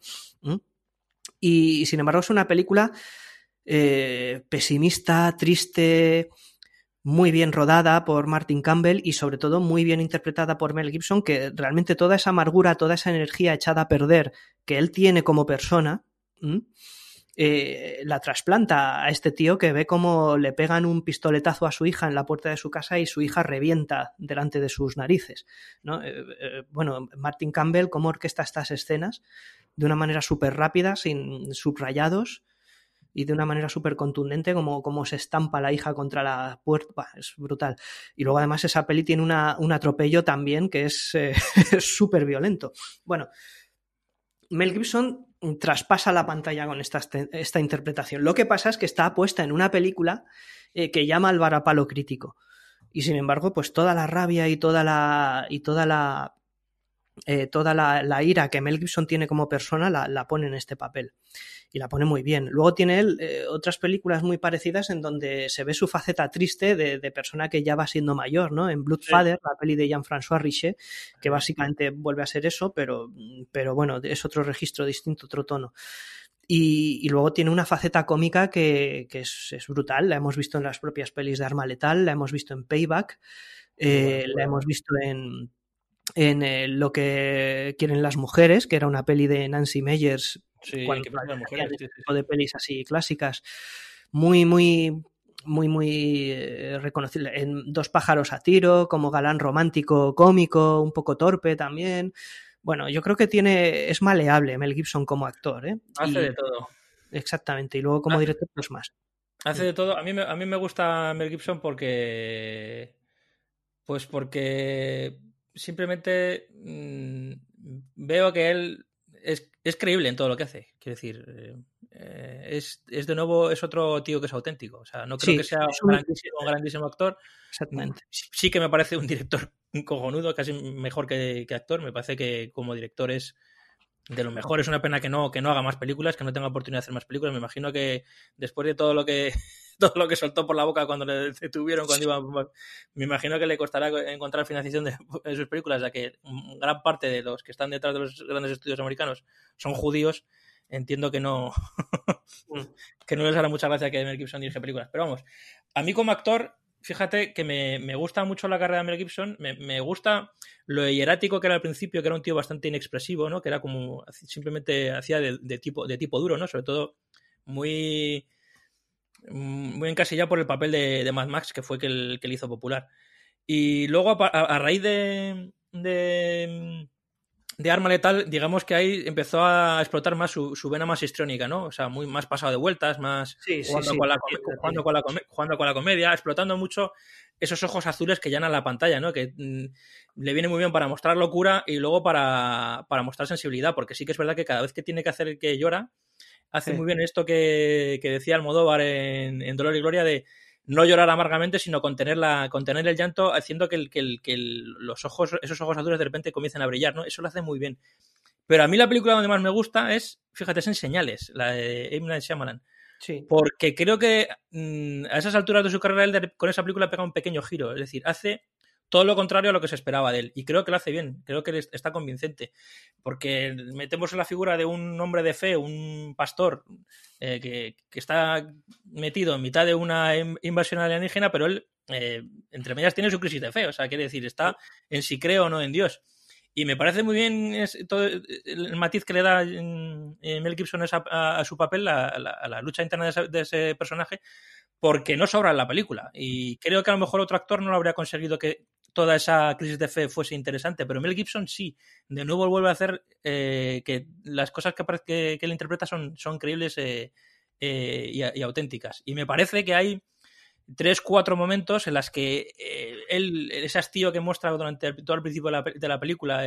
Y sin embargo es una película pesimista, triste, muy bien rodada por Martin Campbell y sobre todo muy bien interpretada por Mel Gibson, que realmente toda esa amargura, toda esa energía echada a perder que él tiene como persona, la trasplanta a este tío que ve cómo le pegan un pistoletazo a su hija en la puerta de su casa y su hija revienta delante de sus narices, ¿no? Bueno, Martin Campbell cómo orquesta estas escenas de una manera súper rápida, sin subrayados, y de una manera súper contundente, como se estampa la hija contra la puerta. Bah, es brutal. Y luego además esa peli tiene un atropello también que es súper violento. Bueno, Mel Gibson traspasa la pantalla con esta interpretación. Lo que pasa es que está puesta en una película que llama al varapalo crítico. Y sin embargo, pues toda la rabia y toda la ira que Mel Gibson tiene como persona la pone en este papel. Y la pone muy bien. Luego tiene él otras películas muy parecidas en donde se ve su faceta triste de persona que ya va siendo mayor, ¿no? En Bloodfather, la peli de Jean-François Richet, que básicamente vuelve a ser eso, pero bueno, es otro registro distinto, otro tono. Y luego tiene una faceta cómica que es brutal. La hemos visto en las propias pelis de Arma Letal, la hemos visto en Payback, la hemos visto en Lo que quieren las mujeres, que era una peli de Nancy Meyers.
Sí,
cuando
que las mujeres,
este tipo de pelis así clásicas, muy reconocible. En Dos pájaros a tiro, como galán romántico cómico, un poco torpe también. Bueno, yo creo que es maleable Mel Gibson como actor, ¿eh?
Hace de todo.
Exactamente, y luego como director pues más.
Hace de todo. A mí me gusta Mel Gibson porque simplemente veo que él es creíble en todo lo que hace. Quiero decir, es de nuevo, es otro tío que es auténtico. O sea, no creo que sea un grandísimo actor.
Exactamente.
Sí que me parece un director cojonudo, casi mejor que actor. Me parece que como director es de lo mejor. Es una pena que no haga más películas, que no tenga oportunidad de hacer más películas. Me imagino que después de todo lo que soltó por la boca cuando le detuvieron, me imagino que le costará encontrar financiación de sus películas, ya que gran parte de los que están detrás de los grandes estudios americanos son judíos. Entiendo que no que no les hará mucha gracia que Mel Gibson dirige películas. Pero vamos, a mí como actor, fíjate que me gusta mucho la carrera de Mel Gibson. Me gusta lo hierático que era al principio, que era un tío bastante inexpresivo, ¿no? Que era como simplemente hacía de tipo duro, ¿no? Sobre todo muy encasillado por el papel de Mad Max, que fue que le hizo popular. Y luego a raíz de Arma Letal, digamos que ahí empezó a explotar más su vena más histriónica, ¿no? O sea, más pasado de vueltas, más jugando con la comedia, explotando mucho esos ojos azules que llenan la pantalla, ¿no? Que le viene muy bien para mostrar locura y luego para mostrar sensibilidad, porque sí que es verdad que cada vez que tiene que hacer el que llora, hace muy bien esto que decía Almodóvar en Dolor y Gloria, de no llorar amargamente, sino contener el llanto, haciendo que esos ojos azules de repente comiencen a brillar, ¿no? Eso lo hace muy bien. Pero a mí la película donde más me gusta es, fíjate, es en Señales, la de M. Night Shyamalan.
Sí.
Porque creo que a esas alturas de su carrera él con esa película pega un pequeño giro. Es decir, hace todo lo contrario a lo que se esperaba de él. Y creo que lo hace bien, creo que está convincente. Porque metemos en la figura de un hombre de fe, un pastor, que está metido en mitad de una invasión alienígena, pero él, entre medias, tiene su crisis de fe. O sea, quiere decir, está en si creo o no en Dios. Y me parece muy bien todo el matiz que le da Mel Gibson a su papel, a la lucha interna de ese personaje, porque no sobra en la película. Y creo que a lo mejor otro actor no lo habría conseguido que toda esa crisis de fe fuese interesante, pero Mel Gibson sí. De nuevo vuelve a hacer que las cosas que él interpreta son creíbles y auténticas. Y me parece que hay 3-4 momentos en las que ese hastío que muestra durante todo el principio de la película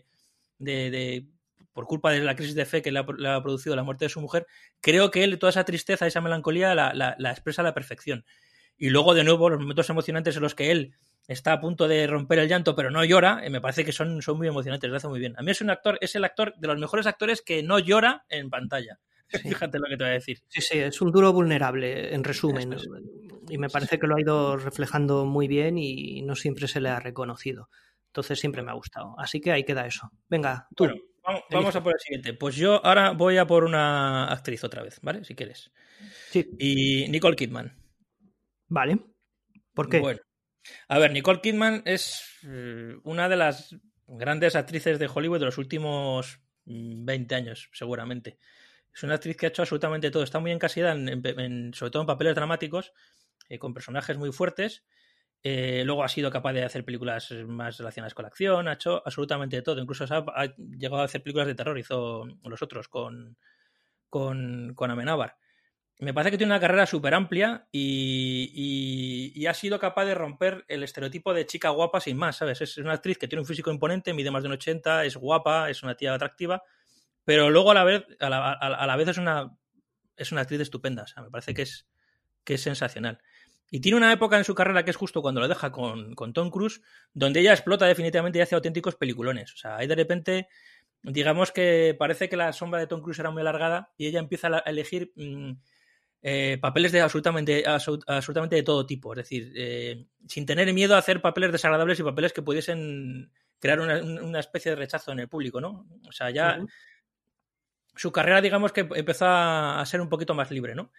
por culpa de la crisis de fe que le ha producido la muerte de su mujer, creo que él toda esa tristeza, esa melancolía la expresa a la perfección. Y luego de nuevo los momentos emocionantes en los que él está a punto de romper el llanto pero no llora, me parece que son muy emocionantes, lo hace muy bien. A mí es el actor de los mejores actores que no llora en pantalla. Sí. Fíjate lo que te voy a decir.
Sí, es un duro vulnerable, en resumen. Y me parece que lo ha ido reflejando muy bien y no siempre se le ha reconocido. Entonces siempre me ha gustado. Así que ahí queda eso. Venga, tú.
Bueno, vamos a por el siguiente. Pues yo ahora voy a por una actriz otra vez, ¿vale? Si quieres.
Sí.
Y Nicole Kidman.
Vale. ¿Por qué?
Bueno, a ver, Nicole Kidman es una de las grandes actrices de Hollywood de los últimos 20 años, seguramente. Es una actriz que ha hecho absolutamente todo. Está muy encasillada, sobre todo en papeles dramáticos, con personajes muy fuertes. Luego ha sido capaz de hacer películas más relacionadas con la acción. Ha hecho absolutamente todo. Incluso ha llegado a hacer películas de terror. Hizo Los Otros con Amenábar. Me parece que tiene una carrera súper amplia y ha sido capaz de romper el estereotipo de chica guapa sin más, ¿sabes? Es una actriz que tiene un físico imponente, mide más de 1,80, es guapa, es una tía atractiva, pero luego a la vez es una actriz estupenda. O sea, me parece que es sensacional. Y tiene una época en su carrera que es justo cuando lo deja con Tom Cruise, donde ella explota definitivamente y hace auténticos peliculones. O sea, ahí de repente, digamos que parece que la sombra de Tom Cruise era muy alargada y ella empieza a elegir papeles de absolutamente de todo tipo. Es decir, sin tener miedo a hacer papeles desagradables y papeles que pudiesen crear una especie de rechazo en el público, ¿no? O sea, ya su carrera, digamos que empezó a ser un poquito más libre, ¿no?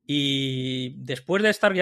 Y después de estar,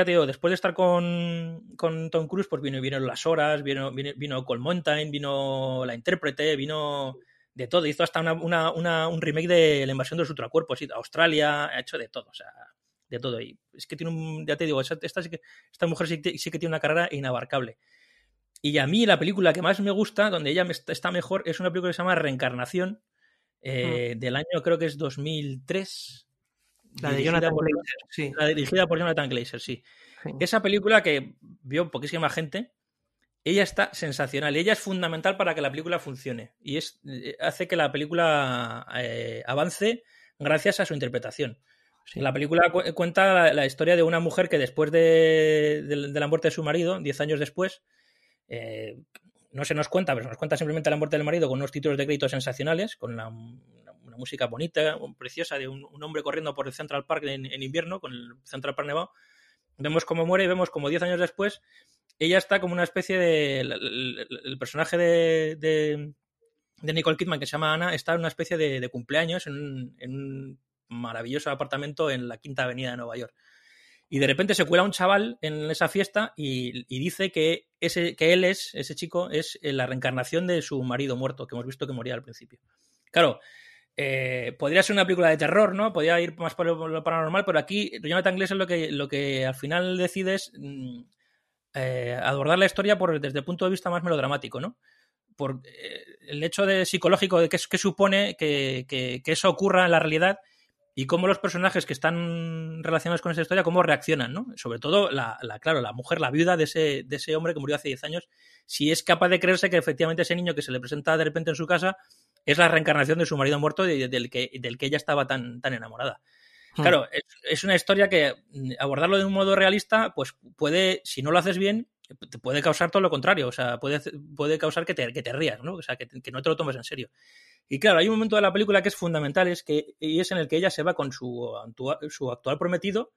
con Tom Cruise, pues vino Las Horas, vino Cold Mountain, vino La Intérprete, vino de todo. Hizo hasta un remake de La Invasión de los Ultracuerpos, Australia, ha hecho de todo, o sea, de todo. Y es que ya te digo, esta mujer sí que tiene una carrera inabarcable. Y a mí la película que más me gusta, donde ella está mejor, es una película que se llama Reencarnación, del año creo que es 2003.
La de Jonathan Glazer, sí.
La dirigida por Jonathan Glazer, sí. Esa película que vio poquísima gente, ella está sensacional. Ella es fundamental para que la película funcione. Y hace que la película avance gracias a su interpretación. Sí. La película cuenta la historia de una mujer que después de la muerte de su marido, 10 años después, no se nos cuenta, pero se nos cuenta simplemente la muerte del marido con unos títulos de crédito sensacionales, con una música bonita, preciosa, de un hombre corriendo por el Central Park en invierno, con el Central Park nevado. Vemos cómo muere y vemos como 10 años después ella está como una especie de... El personaje de Nicole Kidman, que se llama Anna, está en una especie de cumpleaños en un maravilloso apartamento en la Quinta Avenida de Nueva York. Y de repente se cuela un chaval en esa fiesta y dice que ese chico es la reencarnación de su marido muerto, que hemos visto que moría al principio. Claro, podría ser una película de terror, ¿no? Podría ir más por lo paranormal, pero aquí Jonathan Glazer lo que al final decide es abordar la historia desde el punto de vista más melodramático, ¿no? Por el hecho psicológico de que supone que eso ocurra en la realidad y cómo los personajes que están relacionados con esa historia, cómo reaccionan, ¿no? Sobre todo, la mujer, la viuda de ese hombre que murió hace 10 años, si es capaz de creerse que efectivamente ese niño que se le presenta de repente en su casa es la reencarnación de su marido muerto del que ella estaba tan enamorada. Claro, es una historia que abordarlo de un modo realista, pues puede, si no lo haces bien, te puede causar todo lo contrario. O sea, puede causar que te rías, ¿no? O sea, que no te lo tomes en serio. Y claro, hay un momento de la película que es fundamental, y es en el que ella se va con su actual prometido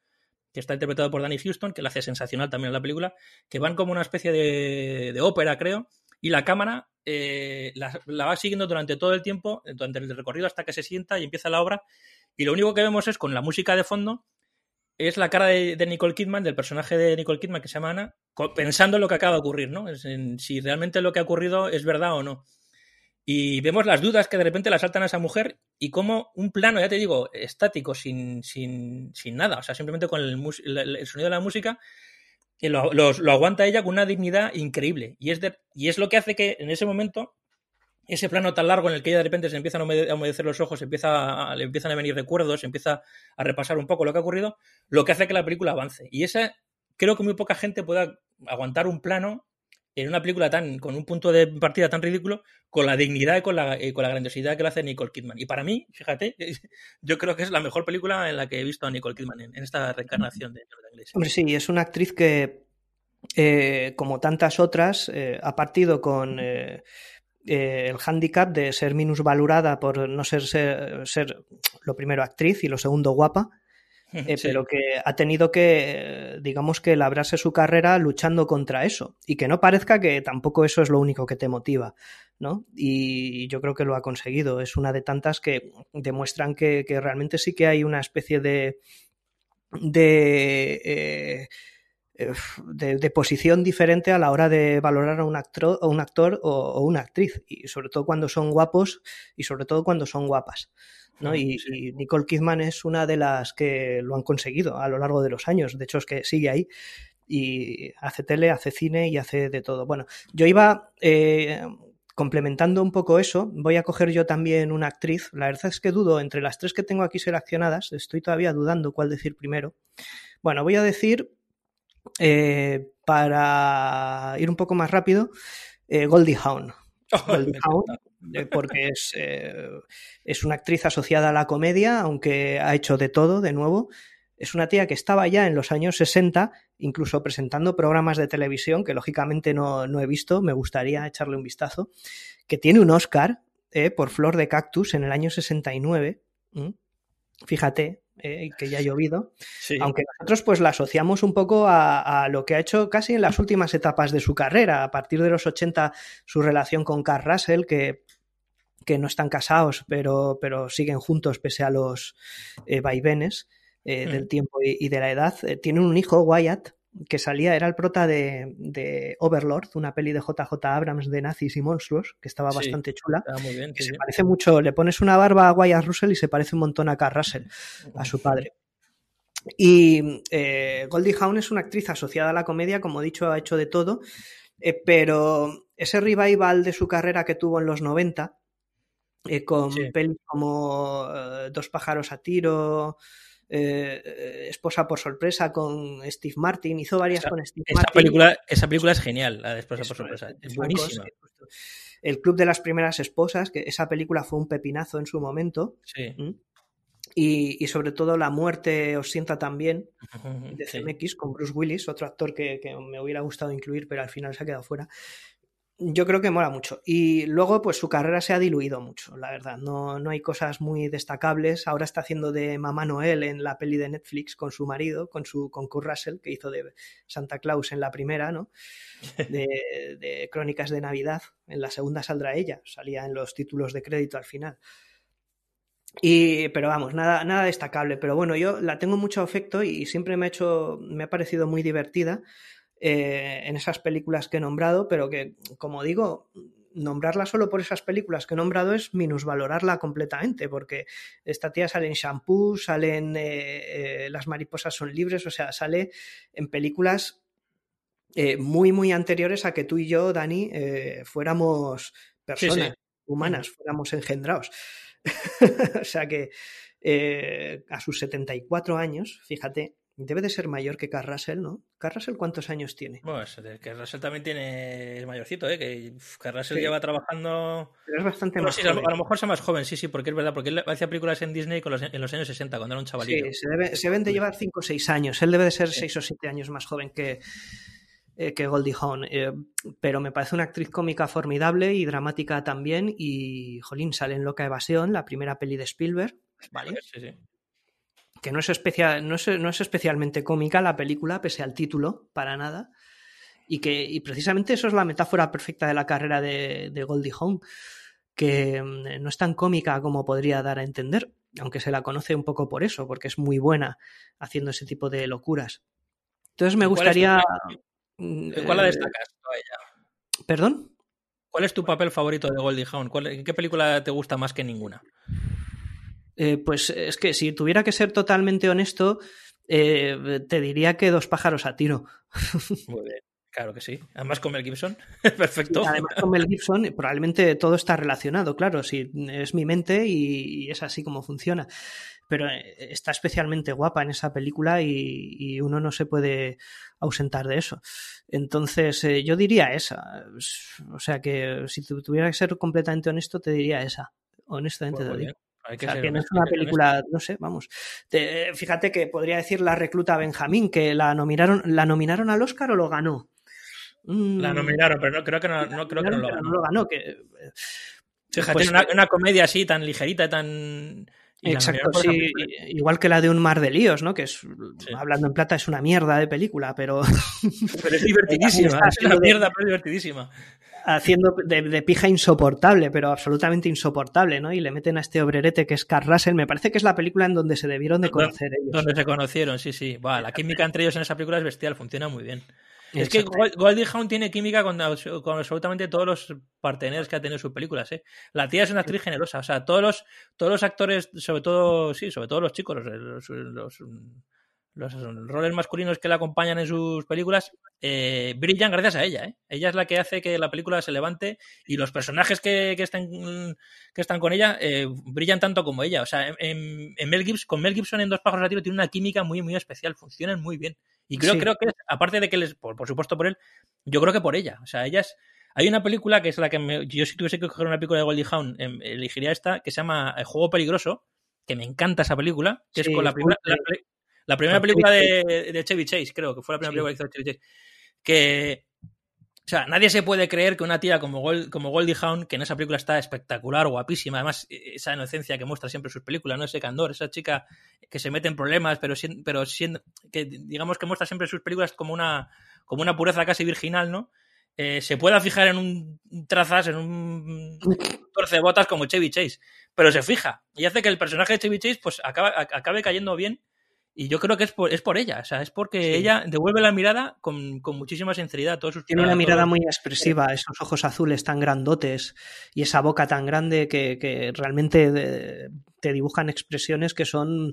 que está interpretado por Danny Huston, que lo hace sensacional también en la película, que van como una especie de ópera, creo, y la cámara la va siguiendo durante todo el tiempo, durante el recorrido hasta que se sienta y empieza la obra, y lo único que vemos es, con la música de fondo, es la cara de Nicole Kidman, del personaje de Nicole Kidman que se llama Anna, pensando en lo que acaba de ocurrir, ¿no? En si realmente lo que ha ocurrido es verdad o no. Y vemos las dudas que de repente le asaltan a esa mujer y como un plano, ya te digo, estático, sin nada, o sea, simplemente con el sonido de la música, lo aguanta ella con una dignidad increíble. Y es lo que hace que en ese momento, ese plano tan largo en el que ella de repente se empiezan a humedecer los ojos, le empiezan a venir recuerdos, empieza a repasar un poco lo que ha ocurrido, lo que hace que la película avance. Y creo que muy poca gente pueda aguantar un plano en una película con un punto de partida tan ridículo, con la dignidad y con la grandiosidad que lo hace Nicole Kidman. Y para mí, fíjate, yo creo que es la mejor película en la que he visto a Nicole Kidman en esta reencarnación de Jordan Glazer.
Hombre, sí, es una actriz que, como tantas otras, ha partido con el hándicap de ser minusvalorada por no ser lo primero actriz y lo segundo guapa. Sí. Pero que ha tenido que, digamos, que labrarse su carrera luchando contra eso y que no parezca que tampoco eso es lo único que te motiva, ¿no? Y yo creo que lo ha conseguido. Es una de tantas que demuestran que realmente sí que hay una especie de posición diferente a la hora de valorar a un actor o una actriz, y sobre todo cuando son guapos y sobre todo cuando son guapas, ¿no? Y Nicole Kidman es una de las que lo han conseguido a lo largo de los años. De hecho, es que sigue ahí y hace tele, hace cine y hace de todo. Bueno, yo iba complementando un poco eso. Voy a coger yo también una actriz. La verdad es que dudo, entre las tres que tengo aquí seleccionadas, estoy todavía dudando cuál decir primero. Bueno, voy a decir, para ir un poco más rápido, Goldie Hawn. Goldie Hawn, porque es una actriz asociada a la comedia, aunque ha hecho de todo, de nuevo. Es una tía que estaba ya en los años 60, incluso presentando programas de televisión, que lógicamente no he visto, me gustaría echarle un vistazo, que tiene un Oscar por Flor de Cactus en el año 69. Fíjate, que ya ha llovido, sí. Aunque nosotros pues la asociamos un poco a lo que ha hecho casi en las últimas etapas de su carrera. A partir de los 80, su relación con Kurt Russell, que no están casados, pero siguen juntos pese a los vaivenes del tiempo y de la edad. Tienen un hijo, Wyatt, que era el prota de Overlord, una peli de JJ Abrams de nazis y monstruos, que estaba bastante chula.
Muy bien,
que se parece mucho, le pones una barba a Wyatt Russell y se parece un montón a Kurt Russell, a su padre. Y Goldie Hawn es una actriz asociada a la comedia, como he dicho, ha hecho de todo, pero ese revival de su carrera que tuvo en los 90, con pelis como Dos pájaros a tiro, Esposa por sorpresa con Steve Martin, hizo varias con Steve Martin.
Esa película es genial, la de Esposa por sorpresa, es buenísima.
El Club de las primeras esposas, que esa película fue un pepinazo en su momento.
Sí.
Y sobre todo La muerte os sienta también, de CMX, con Bruce Willis, otro actor que me hubiera gustado incluir, pero al final se ha quedado fuera. Yo creo que mola mucho. Y luego, pues su carrera se ha diluido mucho, la verdad. No hay cosas muy destacables. Ahora está haciendo de Mamá Noel en la peli de Netflix con su marido, con Kurt Russell, que hizo de Santa Claus en la primera, ¿no? De Crónicas de Navidad. En la segunda saldrá ella. Salía en los títulos de crédito al final. Pero vamos, nada destacable. Pero bueno, yo la tengo mucho afecto y siempre me ha parecido muy divertida. En esas películas que he nombrado, pero que, como digo, nombrarla solo por esas películas que he nombrado es minusvalorarla completamente, porque esta tía sale en Shampoo, sale en Las mariposas son libres, o sea, sale en películas muy, muy anteriores a que tú y yo, Dani, fuéramos personas humanas, fuéramos engendrados. O sea que a sus 74 años, fíjate, debe de ser mayor que Kurt Russell, ¿no? ¿Kurt Russell cuántos años tiene?
Bueno, que Russell también tiene mayorcito, que Kurt Russell lleva trabajando...
Pero es bastante más joven.
A lo mejor es más joven, sí, porque es verdad, porque él hacía películas en Disney en los años 60, cuando era un chavalito.
Sí, se deben de llevar 5 o 6 años. Él debe de ser 6 o 7 años más joven que Goldie Hawn, pero me parece una actriz cómica formidable y dramática también, y jolín, sale en Loca Evasión, la primera peli de Spielberg, ¿vale?
Sí.
que no es especialmente cómica la película, pese al título, para nada. Y precisamente eso es la metáfora perfecta de la carrera de Goldie Hawn, que no es tan cómica como podría dar a entender, aunque se la conoce un poco por eso, porque es muy buena haciendo ese tipo de locuras. Entonces me gustaría...
¿Cuál la destacas a ella?
¿Perdón?
¿Cuál es tu papel favorito de Goldie Hawn? ¿Qué película te gusta más que ninguna?
Pues es que si tuviera que ser totalmente honesto, te diría que Dos pájaros a tiro.
Muy bien, claro que sí. Además con Mel Gibson, perfecto.
Y además con Mel Gibson, probablemente todo está relacionado, claro, si es mi mente y es así como funciona. Pero está especialmente guapa en esa película y uno no se puede ausentar de eso. Entonces, yo diría esa. O sea que si tuviera que ser completamente honesto, te diría esa. Honestamente te digo.
Hay que
o sea,
ser
que no es
honesto,
una película, no sé, vamos. Fíjate que podría decir La recluta Benjamín, que la nominaron al Oscar o lo ganó.
La nominaron, pero creo que no lo ganó.
No lo ganó.
Fíjate,
pues,
una comedia así tan ligerita, tan...
Exacto, sí, igual que la de Un mar de líos, ¿no? Que es, hablando en plata, es una mierda de película, pero...
Pero es divertidísima, es una mierda, pero es divertidísima.
Haciendo de pija insoportable, pero absolutamente insoportable, ¿no? Y le meten a este obrerete que es Kurt Russell. Me parece que es la película en donde se debieron de conocer ellos.
Donde se conocieron, sí. Bah, la química entre ellos en esa película es bestial, funciona muy bien. Es que Goldie Hawn tiene química con absolutamente todos los parteneros que ha tenido sus películas, ¿eh? La tía es una actriz generosa, o sea, todos los actores, sobre todo los chicos, los roles masculinos que la acompañan en sus películas, brillan gracias a ella, ¿eh? Ella es la que hace que la película se levante y los personajes que están con ella brillan tanto como ella. O sea, con Mel Gibson en Dos pájaros a tiro tiene una química muy, muy especial, funcionan muy bien. Y creo que, aparte de que por supuesto por él, yo creo que por ella. O sea, hay una película que es la que yo si tuviese que coger una película de Goldie Hawn, elegiría esta, que se llama Juego Peligroso, que me encanta esa película, que es con la primera película de Chevy Chase, creo que fue la primera película que hizo Chevy Chase. Que, o sea, nadie se puede creer que una tía como Goldie Hawn, que en esa película está espectacular, guapísima, además esa inocencia que muestra siempre sus películas, ¿no? Ese candor, esa chica que se mete en problemas, pero que digamos que muestra siempre sus películas como una pureza casi virginal, ¿no? Se pueda fijar en un trazas, en un torcebotas como Chevy Chase, pero se fija y hace que el personaje de Chevy Chase pues acabe cayendo bien. Y yo creo que es por ella, o sea, es porque ella devuelve la mirada con muchísima sinceridad.
Tiene una mirada muy expresiva, esos ojos azules tan grandotes y esa boca tan grande que realmente te dibujan expresiones que son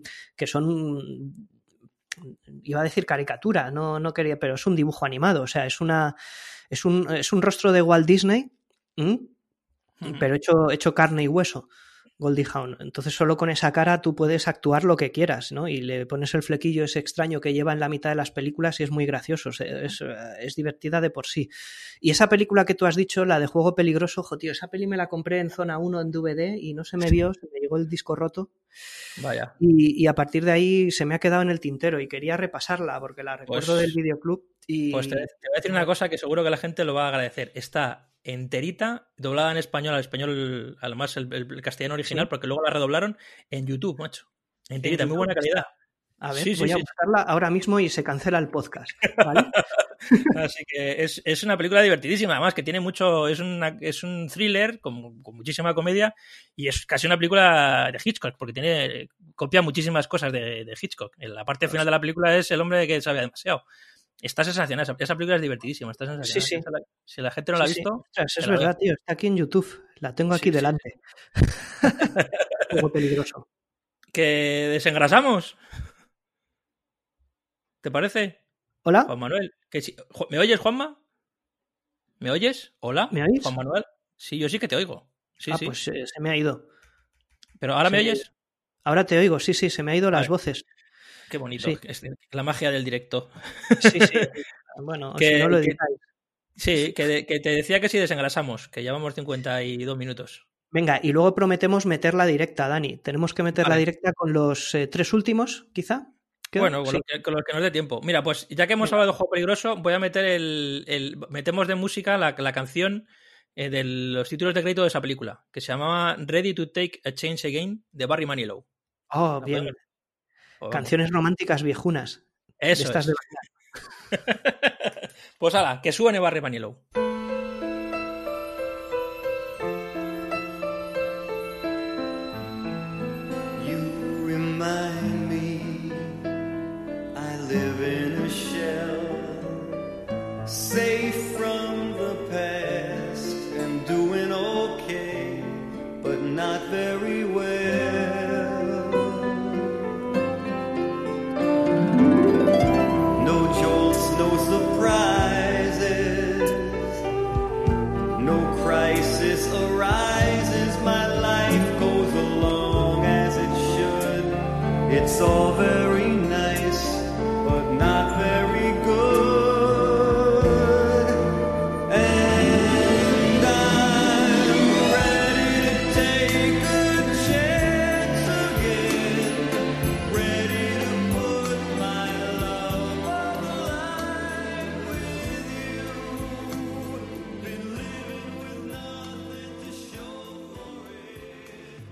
iba a decir caricatura, no quería, pero es un dibujo animado, o sea, es un rostro de Walt Disney, pero hecho carne y hueso. Goldie Hawn. Entonces solo con esa cara tú puedes actuar lo que quieras, ¿no? Y le pones el flequillo ese extraño que lleva en la mitad de las películas y es muy gracioso, es divertida de por sí. Y esa película que tú has dicho, la de Juego Peligroso, tío, esa peli me la compré en Zona 1 en DVD y no se me vio, se me llegó el disco roto.
Vaya.
Y a partir de ahí se me ha quedado en el tintero y quería repasarla porque la recuerdo del videoclub.
Pues te voy a decir una cosa que seguro que la gente lo va a agradecer. Está enterita, doblada en español, al español, además el castellano original, porque luego la redoblaron en YouTube, macho. Enterita, en muy buena calidad.
A ver, voy a buscarla ahora mismo y se cancela el podcast, ¿vale?
Así que es una película divertidísima, además que tiene mucho, es un thriller con muchísima comedia y es casi una película de Hitchcock, porque copia muchísimas cosas de Hitchcock. En la parte final de la película es el hombre que sabe demasiado. Está sensacional, esa película es divertidísima, está sensacional.
Sí.
Si la gente no la ha visto...
Es verdad, tío, está aquí en YouTube, la tengo aquí delante. Juego Peligroso.
¿Que desengrasamos? ¿Te parece?
¿Hola?
Juan Manuel. ¿Me oyes, Juanma? ¿Me oyes? ¿Hola?
¿Me oís?
Juan Manuel. Sí, yo sí que te oigo. Sí.
Pues se me ha ido.
¿Pero ahora me oyes?
Ahora te oigo, sí, se me ha ido las voces.
Qué bonito, es la magia del directo.
Sí. Bueno, si no lo editáis.
Sí, que te decía que si desengrasamos, que llevamos 52 minutos.
Venga, y luego prometemos meter la directa, Dani. Tenemos que meter la directa con los 3 últimos, quizá.
Bueno, con los que nos dé tiempo. Mira, pues ya que hemos hablado de Juego Peligroso, voy a meter metemos de música la canción de los títulos de crédito de esa película, que se llamaba Ready to Take a Chance Again, de Barry Manilow.
Oh, bien. Canciones románticas viejunas.
Eso
de estas
es.
de bailar.
Pues ala, que suene Barry Manilow.
You remind me I live in a shell, safe from the past and doing okay, but not very well. No jolts, no surprises, no crisis arises, my life goes along as it should. It's all very nice, but not very good. And I'm ready to take a chance again, ready to put my love on the line with you. Been living with nothing to show for it.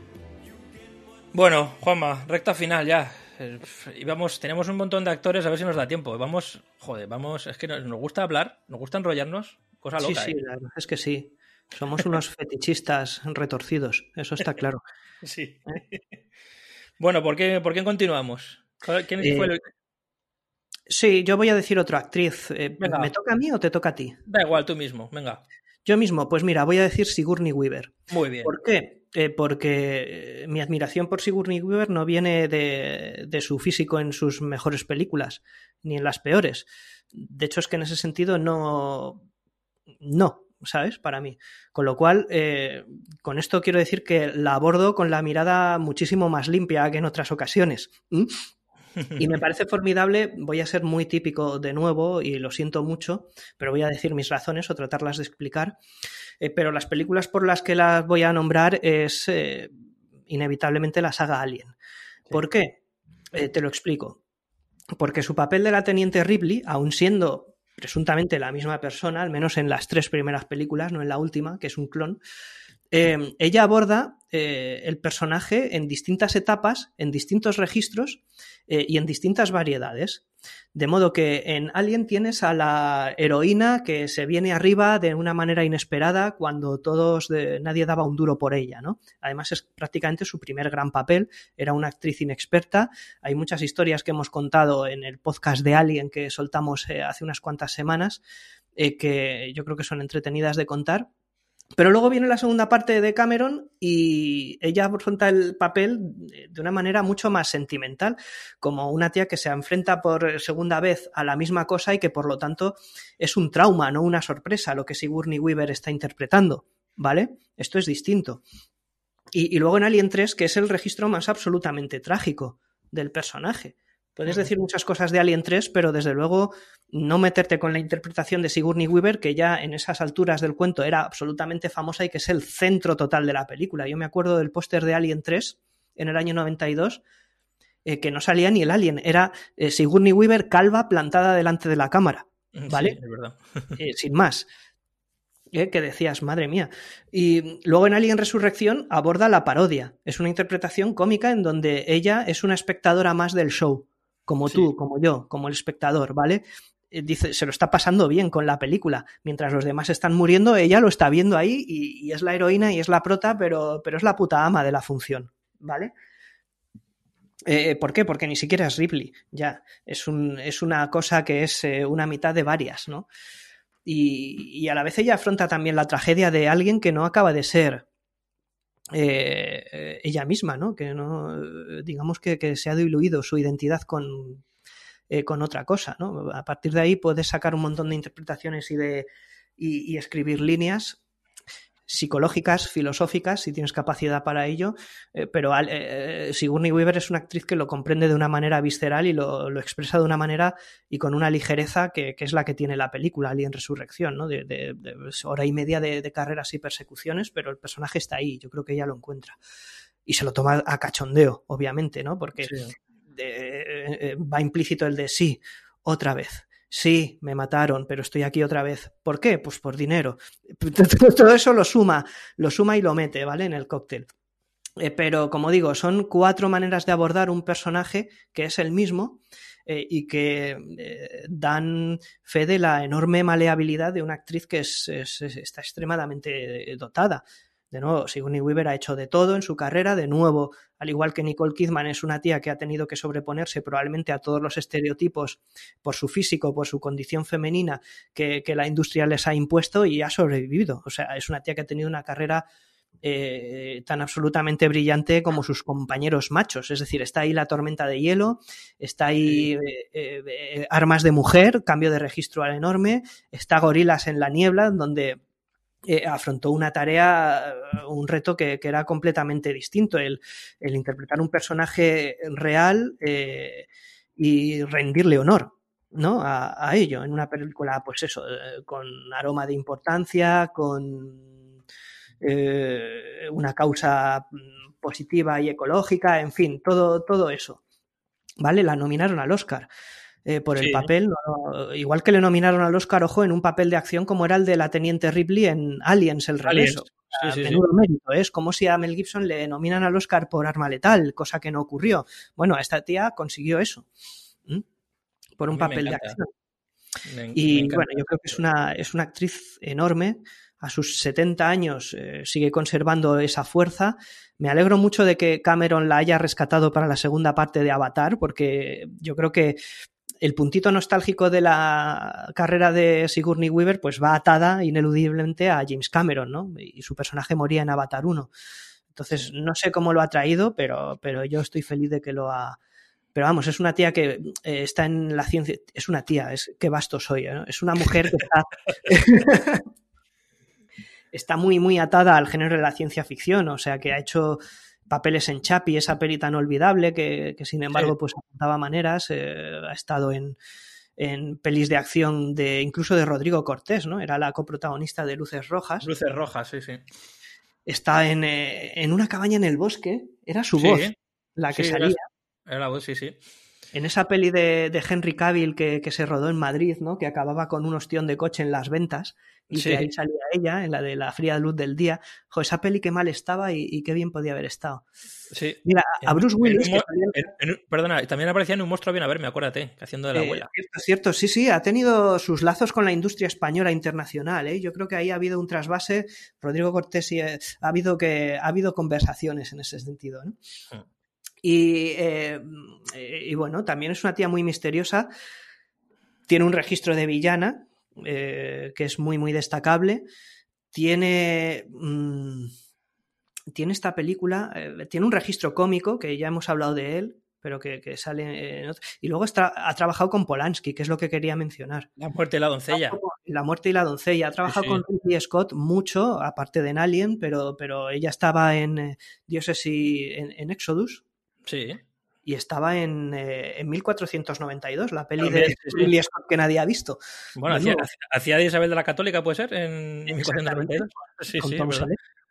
Bueno, Juanma, recta final ya. Y vamos, tenemos un montón de actores, a ver si nos da tiempo. Vamos, es que nos gusta hablar, nos gusta enrollarnos, cosa loca.
Sí, la verdad es que sí. Somos unos fetichistas retorcidos, eso está claro.
Sí. Bueno, ¿por qué continuamos? ¿Quién fue el...?
Sí, yo voy a decir otra actriz.
Venga.
¿Me toca a mí o te toca a ti?
Da igual, tú mismo, venga.
Yo mismo, pues mira, voy a decir Sigourney Weaver.
Muy bien.
¿Por qué? Porque mi admiración por Sigourney Weaver no viene de su físico en sus mejores películas, ni en las peores. De hecho, es que en ese sentido no, ¿sabes? Para mí. Con lo cual, con esto quiero decir que la abordo con la mirada muchísimo más limpia que en otras ocasiones. Y me parece formidable, voy a ser muy típico de nuevo y lo siento mucho, pero voy a decir mis razones o tratarlas de explicar. Pero las películas por las que las voy a nombrar es inevitablemente la saga Alien. ¿Por qué? Te lo explico. Porque su papel de la teniente Ripley, aun siendo presuntamente la misma persona, al menos en las 3 primeras películas, no en la última, que es un clon, ella aborda el personaje en distintas etapas, en distintos registros y en distintas variedades. De modo que en Alien tienes a la heroína que se viene arriba de una manera inesperada cuando nadie daba un duro por ella, ¿no? Además es prácticamente su primer gran papel, era una actriz inexperta. Hay muchas historias que hemos contado en el podcast de Alien que soltamos hace unas cuantas semanas que yo creo que son entretenidas de contar. Pero luego viene la segunda parte de Cameron y ella afronta el papel de una manera mucho más sentimental, como una tía que se enfrenta por segunda vez a la misma cosa y que por lo tanto es un trauma, no una sorpresa, lo que Sigourney Weaver está interpretando, ¿vale? Esto es distinto. Y luego en Alien 3, que es el registro más absolutamente trágico del personaje. Puedes decir muchas cosas de Alien 3, pero desde luego no meterte con la interpretación de Sigourney Weaver, que ya en esas alturas del cuento era absolutamente famosa y que es el centro total de la película. Yo me acuerdo del póster de Alien 3 en el año 92, que no salía ni el alien, era Sigourney Weaver calva plantada delante de la cámara, ¿vale?
Sí, es verdad.
Sin más. Que decías, madre mía. Y luego en Alien Resurrección aborda la parodia. Es una interpretación cómica en donde ella es una espectadora más del show. Como tú, como yo, como el espectador, ¿vale? Dice, se lo está pasando bien con la película. Mientras los demás están muriendo, ella lo está viendo ahí y es la heroína y es la prota, pero es la puta ama de la función, ¿vale? ¿Por qué? Porque ni siquiera es Ripley, ya. Es una cosa que es una mitad de varias, ¿no? Y a la vez ella afronta también la tragedia de alguien que no acaba de ser ella misma, ¿no? Que no, digamos que se ha diluido su identidad con otra cosa, ¿no? A partir de ahí puedes sacar un montón de interpretaciones y escribir líneas psicológicas, filosóficas, si tienes capacidad para ello, pero Sigourney Weaver es una actriz que lo comprende de una manera visceral y lo expresa de una manera y con una ligereza que es la que tiene la película Alien Resurrección, ¿no? De hora y media de carreras y persecuciones, pero el personaje está ahí, yo creo que ella lo encuentra y se lo toma a cachondeo, obviamente, ¿no? Porque va implícito el de sí, otra vez. Sí, me mataron, pero estoy aquí otra vez. ¿Por qué? Pues por dinero. Todo eso lo suma y lo mete, ¿vale? En el cóctel. Pero, como digo, son 4 maneras de abordar un personaje que es el mismo y que dan fe de la enorme maleabilidad de una actriz que está extremadamente dotada. De nuevo, Sigourney Weaver ha hecho de todo en su carrera. De nuevo, al igual que Nicole Kidman, es una tía que ha tenido que sobreponerse probablemente a todos los estereotipos por su físico, por su condición femenina que la industria les ha impuesto, y ha sobrevivido. O sea, es una tía que ha tenido una carrera tan absolutamente brillante como sus compañeros machos. Es decir, está ahí La tormenta de hielo, está ahí Armas de mujer, cambio de registro al enorme, está Gorilas en la niebla, donde afrontó una tarea, un reto que era completamente distinto, el interpretar un personaje real y rendirle honor, ¿no? A ello, en una película, pues eso, con aroma de importancia, con una causa positiva y ecológica, en fin, todo eso. ¿Vale? La nominaron al Oscar por el papel, igual que le nominaron al Oscar, ojo, en un papel de acción como era el de la Teniente Ripley en Aliens, el regreso. Menudo mérito, es como si a Mel Gibson le nominan al Oscar por Arma letal, cosa que no ocurrió. Bueno, esta tía consiguió eso, por un papel de acción. Y bueno, yo creo que es una actriz enorme. A sus 70 años sigue conservando esa fuerza. Me alegro mucho de que Cameron la haya rescatado para la segunda parte de Avatar, porque yo creo que el puntito nostálgico de la carrera de Sigourney Weaver pues va atada ineludiblemente a James Cameron, ¿no? Y su personaje moría en Avatar 1. Entonces, no sé cómo lo ha traído, pero yo estoy feliz de que lo ha... Pero vamos, es una tía que está en la ciencia... Es una tía, qué vasto soy, ¿no? Es una mujer que está... está muy, muy atada al género de la ciencia ficción, o sea, que ha hecho papeles en Chappie, esa peli tan olvidable que sin embargo, pues apuntaba maneras, ha estado en pelis de acción incluso de Rodrigo Cortés, ¿no? Era la coprotagonista de Luces Rojas.
Luces Rojas, sí.
Está en Una cabaña en el bosque, era su voz la que salía.
Era la voz, sí.
En esa peli de Henry Cavill que se rodó en Madrid, ¿no? Que acababa con un ostión de coche en las ventas y que ahí salía ella, en la de La fría luz del día. Jo, esa peli qué mal estaba y qué bien podía haber estado.
Sí.
Mira, a Bruce Willis...
Perdona, también aparecía en Un monstruo bien a verme, acuérdate, haciendo de la abuela.
Cierto, sí, ha tenido sus lazos con la industria española internacional, ¿eh? Yo creo que ahí ha habido un trasvase. Rodrigo Cortés ha habido conversaciones en ese sentido, ¿no? Y bueno, también es una tía muy misteriosa. Tiene un registro de villana que es muy, muy destacable. Tiene esta película, tiene un registro cómico, que ya hemos hablado de él, pero que sale en otro. Y luego ha trabajado con Polanski, que es lo que quería mencionar.
La muerte y la doncella.
La muerte y la doncella. Ha trabajado con Ridley Scott mucho, aparte de en Alien, pero ella estaba en Dioses y en Exodus.
Sí.
Y estaba en 1492, la peli de Ridley Scott que nadie ha visto.
Bueno, hacía de Isabel de la Católica, ¿puede ser? En 1492. Sí, ¿verdad?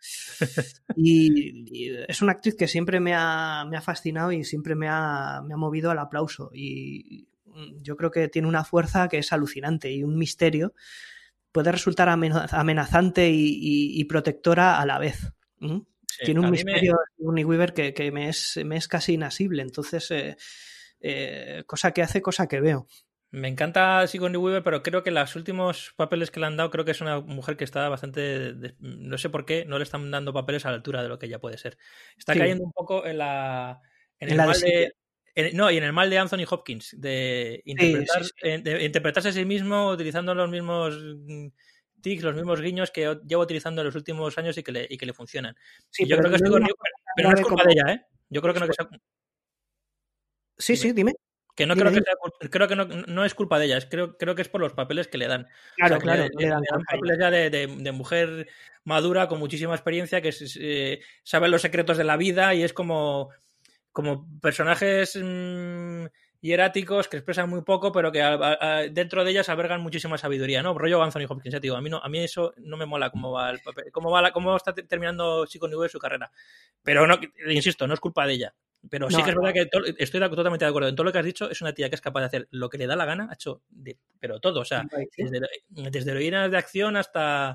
Y es una actriz que siempre me ha fascinado y siempre me ha movido al aplauso. Y yo creo que tiene una fuerza que es alucinante y un misterio. Puede resultar amenazante y protectora a la vez. Sí, tiene un misterio Sigourney Weaver que me es casi inasible. Entonces, cosa que hace, cosa que veo. Me encanta Sigourney Weaver, pero creo que los últimos papeles que le han dado, creo que es una mujer que está bastante... No sé por qué no le están dando papeles a la altura de lo que ella puede ser. Está cayendo un poco en el mal de Anthony Hopkins, de interpretarse a sí mismo utilizando los mismos tics, los mismos guiños que lleva utilizando en los últimos años y que le funcionan. Sí, yo creo que pero no es culpa de ella, ¿eh? Yo creo que no que sea...
Sí, dime.
Que no creo que no es culpa de ella, creo que es por los papeles que le dan.
Claro,
le dan papeles ya de mujer madura con muchísima experiencia que sabe los secretos de la vida y es como personajes hieráticos que expresan muy poco, pero que dentro de ellas albergan muchísima sabiduría, ¿no? Rollo Anthony Hopkins, tío. A mí eso no me mola cómo va el papel, cómo está terminando Sigourney Weaver su carrera. Pero no, insisto, no es culpa de ella. Pero sí que es verdad que estoy totalmente de acuerdo. En todo lo que has dicho, es una tía que es capaz de hacer lo que le da la gana, ha hecho pero todo, o sea, desde heroínas de acción hasta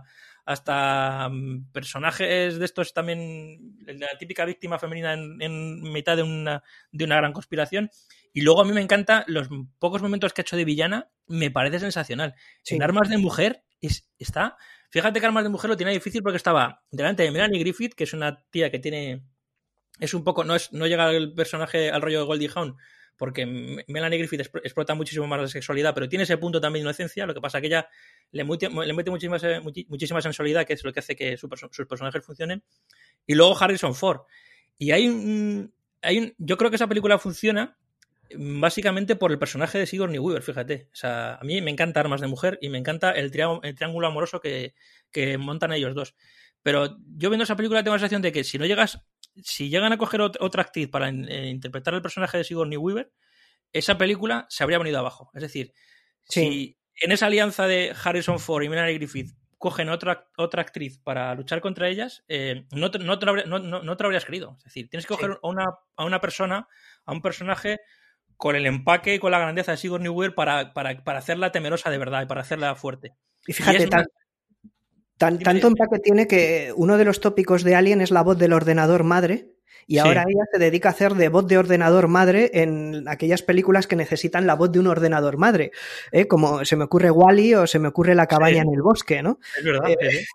hasta personajes de estos también, la típica víctima femenina en mitad de una gran conspiración. Y luego a mí me encanta los pocos momentos que ha hecho de villana, me parece sensacional.
Sí.
En Armas de Mujer está... Fíjate que Armas de Mujer lo tiene difícil porque estaba delante de Melanie Griffith, que es una tía que tiene... Es un poco... No llega el personaje al rollo de Goldie Hawn, porque Melanie Griffith explota muchísimo más la sexualidad, pero tiene ese punto también de inocencia. Lo que pasa que ella le mete muchísima sensualidad, que es lo que hace que sus personajes funcionen. Y luego Harrison Ford. Y yo creo que esa película funciona básicamente por el personaje de Sigourney Weaver, fíjate. O sea, a mí me encanta Armas de Mujer y me encanta el triángulo amoroso que montan ellos dos. Pero yo viendo esa película tengo la sensación de que si llegan a coger otra actriz para interpretar el personaje de Sigourney Weaver, esa película se habría venido abajo. Es decir, si en esa alianza de Harrison Ford y Melanie Griffith cogen otra actriz para luchar contra ellas, no te lo habrías creído. Es decir, tienes que coger a una persona, a un personaje con el empaque y con la grandeza de Sigourney Weaver para hacerla temerosa de verdad y para hacerla fuerte.
Y fíjate, tanto empaque tiene que uno de los tópicos de Alien es la voz del ordenador madre, y ahora ella se dedica a hacer de voz de ordenador madre en aquellas películas que necesitan la voz de un ordenador madre, como se me ocurre Wall-E o se me ocurre La cabaña en el bosque, ¿no?
Es verdad.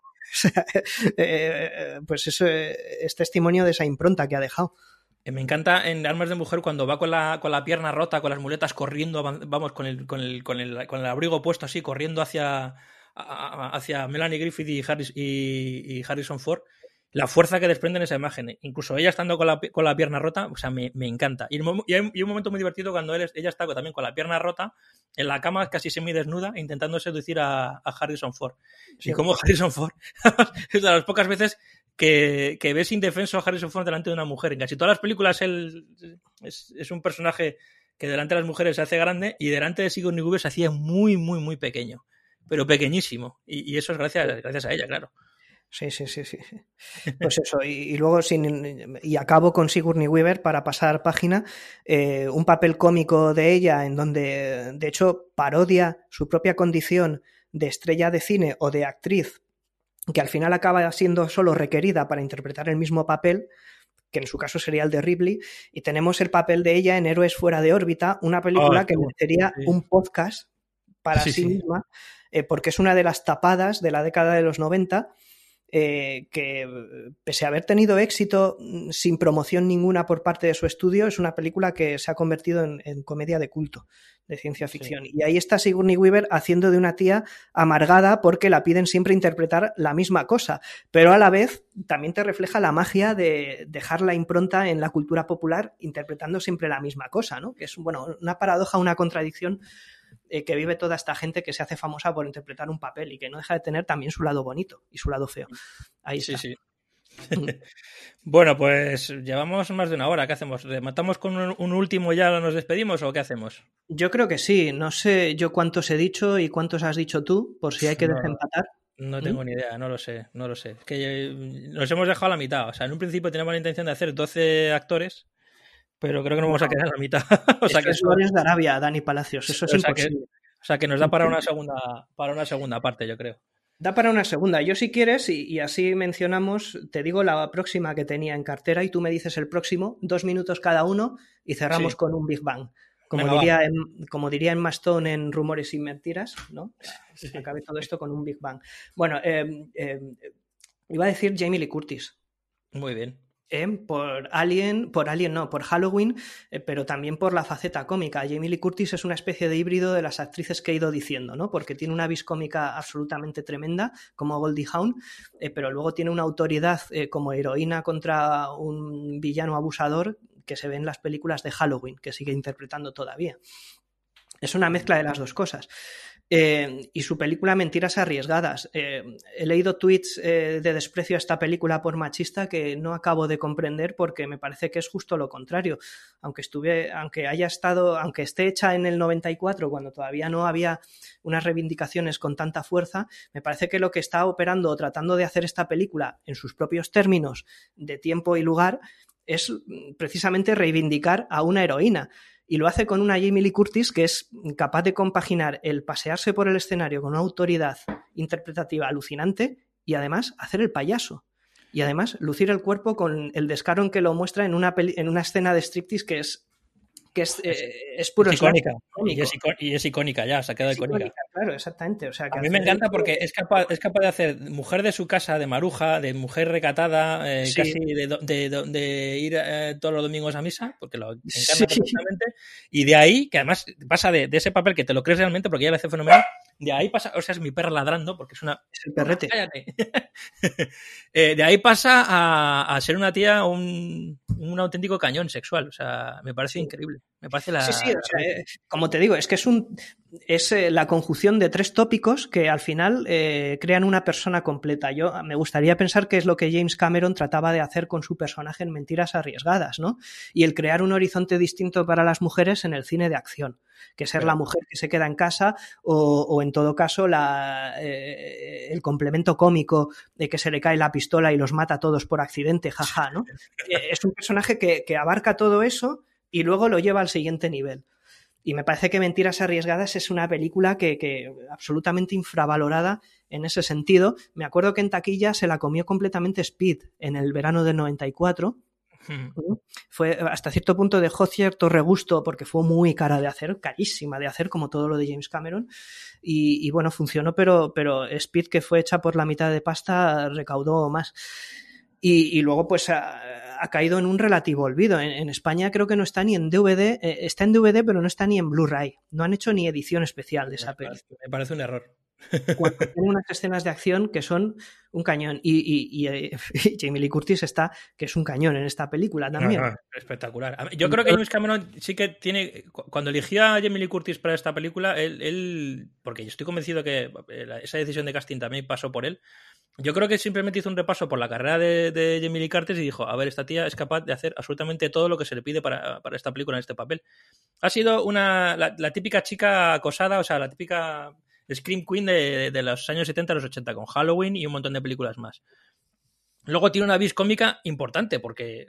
Pues eso es testimonio de esa impronta que ha dejado.
Me encanta en Armas de Mujer cuando va con la pierna rota, con las muletas corriendo, vamos, con el abrigo puesto así, corriendo hacia Melanie Griffith y Harrison Ford, la fuerza que desprenden esa imagen, incluso ella estando con la pierna rota, o sea, me encanta. Y hay un momento muy divertido cuando ella está también con la pierna rota en la cama, casi semidesnuda, intentando seducir a Harrison Ford. Sí. Y como Harrison Ford es de las pocas veces que ves indefenso a Harrison Ford delante de una mujer. En casi todas las películas él es un personaje que delante de las mujeres se hace grande y delante de Sigourney Weaver se hacía muy, muy, muy pequeño, pero pequeñísimo. Y eso es gracias a ella, claro.
Sí. Pues eso, y luego y acabo con Sigourney Weaver para pasar página, un papel cómico de ella en donde de hecho parodia su propia condición de estrella de cine o de actriz, que al final acaba siendo solo requerida para interpretar el mismo papel, que en su caso sería el de Ripley, y tenemos el papel de ella en Héroes fuera de órbita, una película que merecería un podcast para sí misma, porque es una de las tapadas de la década de los 90, que pese a haber tenido éxito sin promoción ninguna por parte de su estudio, es una película que se ha convertido en comedia de culto de ciencia ficción. Y ahí está Sigourney Weaver haciendo de una tía amargada porque la piden siempre interpretar la misma cosa, pero a la vez también te refleja la magia de dejar la impronta en la cultura popular interpretando siempre la misma cosa, ¿no? Que es, bueno, una paradoja, una contradicción que vive toda esta gente que se hace famosa por interpretar un papel y que no deja de tener también su lado bonito y su lado feo. Ahí está.
Sí. Bueno, pues llevamos más de una hora. ¿Qué hacemos? ¿Rematamos con un último y ya nos despedimos o qué hacemos?
Yo creo que sí. No sé yo cuántos he dicho y cuántos has dicho tú, por si hay que desempatar.
No tengo ni idea, no lo sé. Es que nos hemos dejado a la mitad. O sea, en un principio teníamos la intención de hacer 12 actores, pero creo que nos vamos a quedar a la mitad. O sea, que
es Lawrence de Arabia, Dani Palacios. Eso es imposible.
O sea, que nos da para una segunda parte, yo creo.
Da para una segunda. Yo, si quieres, y así mencionamos, te digo la próxima que tenía en cartera y tú me dices el próximo, 2 minutos cada uno y cerramos con un Big Bang. Como diría Emma Stone en Rumores y Mentiras, ¿no? Sí. Acabe todo esto con un Big Bang. Bueno, iba a decir Jamie Lee Curtis.
Muy bien.
Por Halloween, pero también por la faceta cómica. Jamie Lee Curtis es una especie de híbrido de las actrices que he ido diciendo, ¿no? Porque tiene una vis cómica absolutamente tremenda, como Goldie Hawn, pero luego tiene una autoridad como heroína contra un villano abusador que se ve en las películas de Halloween, que sigue interpretando todavía. Es una mezcla de las dos cosas. Y su película Mentiras arriesgadas. He leído tweets de desprecio a esta película por machista que no acabo de comprender porque me parece que es justo lo contrario. Aunque esté hecha en el 94, cuando todavía no había unas reivindicaciones con tanta fuerza, me parece que lo que está operando o tratando de hacer esta película en sus propios términos de tiempo y lugar es precisamente reivindicar a una heroína. Y lo hace con una Jamie Lee Curtis que es capaz de compaginar el pasearse por el escenario con una autoridad interpretativa alucinante y además hacer el payaso. Y además lucir el cuerpo con el descaro en que lo muestra en una escena de striptease que es puro
Es icónica.
slasher.
Y es icónica ya, se ha quedado icónica.
Claro, exactamente. O sea, que
A mí me encanta porque es capaz de hacer mujer de su casa, de maruja, de mujer recatada,
Sí.
casi de ir todos los domingos a misa, porque lo encarna
Sí.
perfectamente. Y de ahí, que además pasa de ese papel que te lo crees realmente porque ella lo hace fenomenal, de ahí pasa, o sea, es mi perra ladrando porque es una...
Es el perrete.
Cállate. De ahí pasa a ser una tía, un auténtico cañón sexual. O sea, me parece increíble. Me parece la...
Sí, o sea, como te digo, es que es la conjunción de 3 tópicos que al final crean una persona completa. Yo me gustaría pensar que es lo que James Cameron trataba de hacer con su personaje en Mentiras arriesgadas, ¿no? Y el crear un horizonte distinto para las mujeres en el cine de acción, que ser la mujer que se queda en casa o en todo caso el complemento cómico de que se le cae la pistola y los mata a todos por accidente, jaja, ¿no? Es un personaje que abarca todo eso y luego lo lleva al siguiente nivel. Y me parece que Mentiras arriesgadas es una película que absolutamente infravalorada en ese sentido. Me acuerdo que en taquilla se la comió completamente Speed en el verano del 94. Fue, hasta cierto punto dejó cierto regusto porque fue muy cara de hacer, carísima de hacer, como todo lo de James Cameron. Y bueno, funcionó, pero Speed, que fue hecha por la mitad de pasta, recaudó más. Y luego pues ha caído en un relativo olvido. En España creo que no está ni en DVD, está en DVD pero no está ni en Blu-ray. No han hecho ni edición especial de esa peli.
Me parece un error.
Cuando tiene unas escenas de acción que son un cañón. Y Jamie Lee Curtis está, que es un cañón en esta película también.
No, espectacular. Yo creo que James Cameron sí que tiene... Cuando eligió a Jamie Lee Curtis para esta película, él porque yo estoy convencido que esa decisión de casting también pasó por él. Yo creo que simplemente hizo un repaso por la carrera de Jamie Lee Curtis y dijo, a ver, esta tía es capaz de hacer absolutamente todo lo que se le pide para esta película en este papel. Ha sido la típica chica acosada, o sea, la típica Scream Queen de los años 70 a los 80, con Halloween y un montón de películas más. Luego tiene una vis cómica importante porque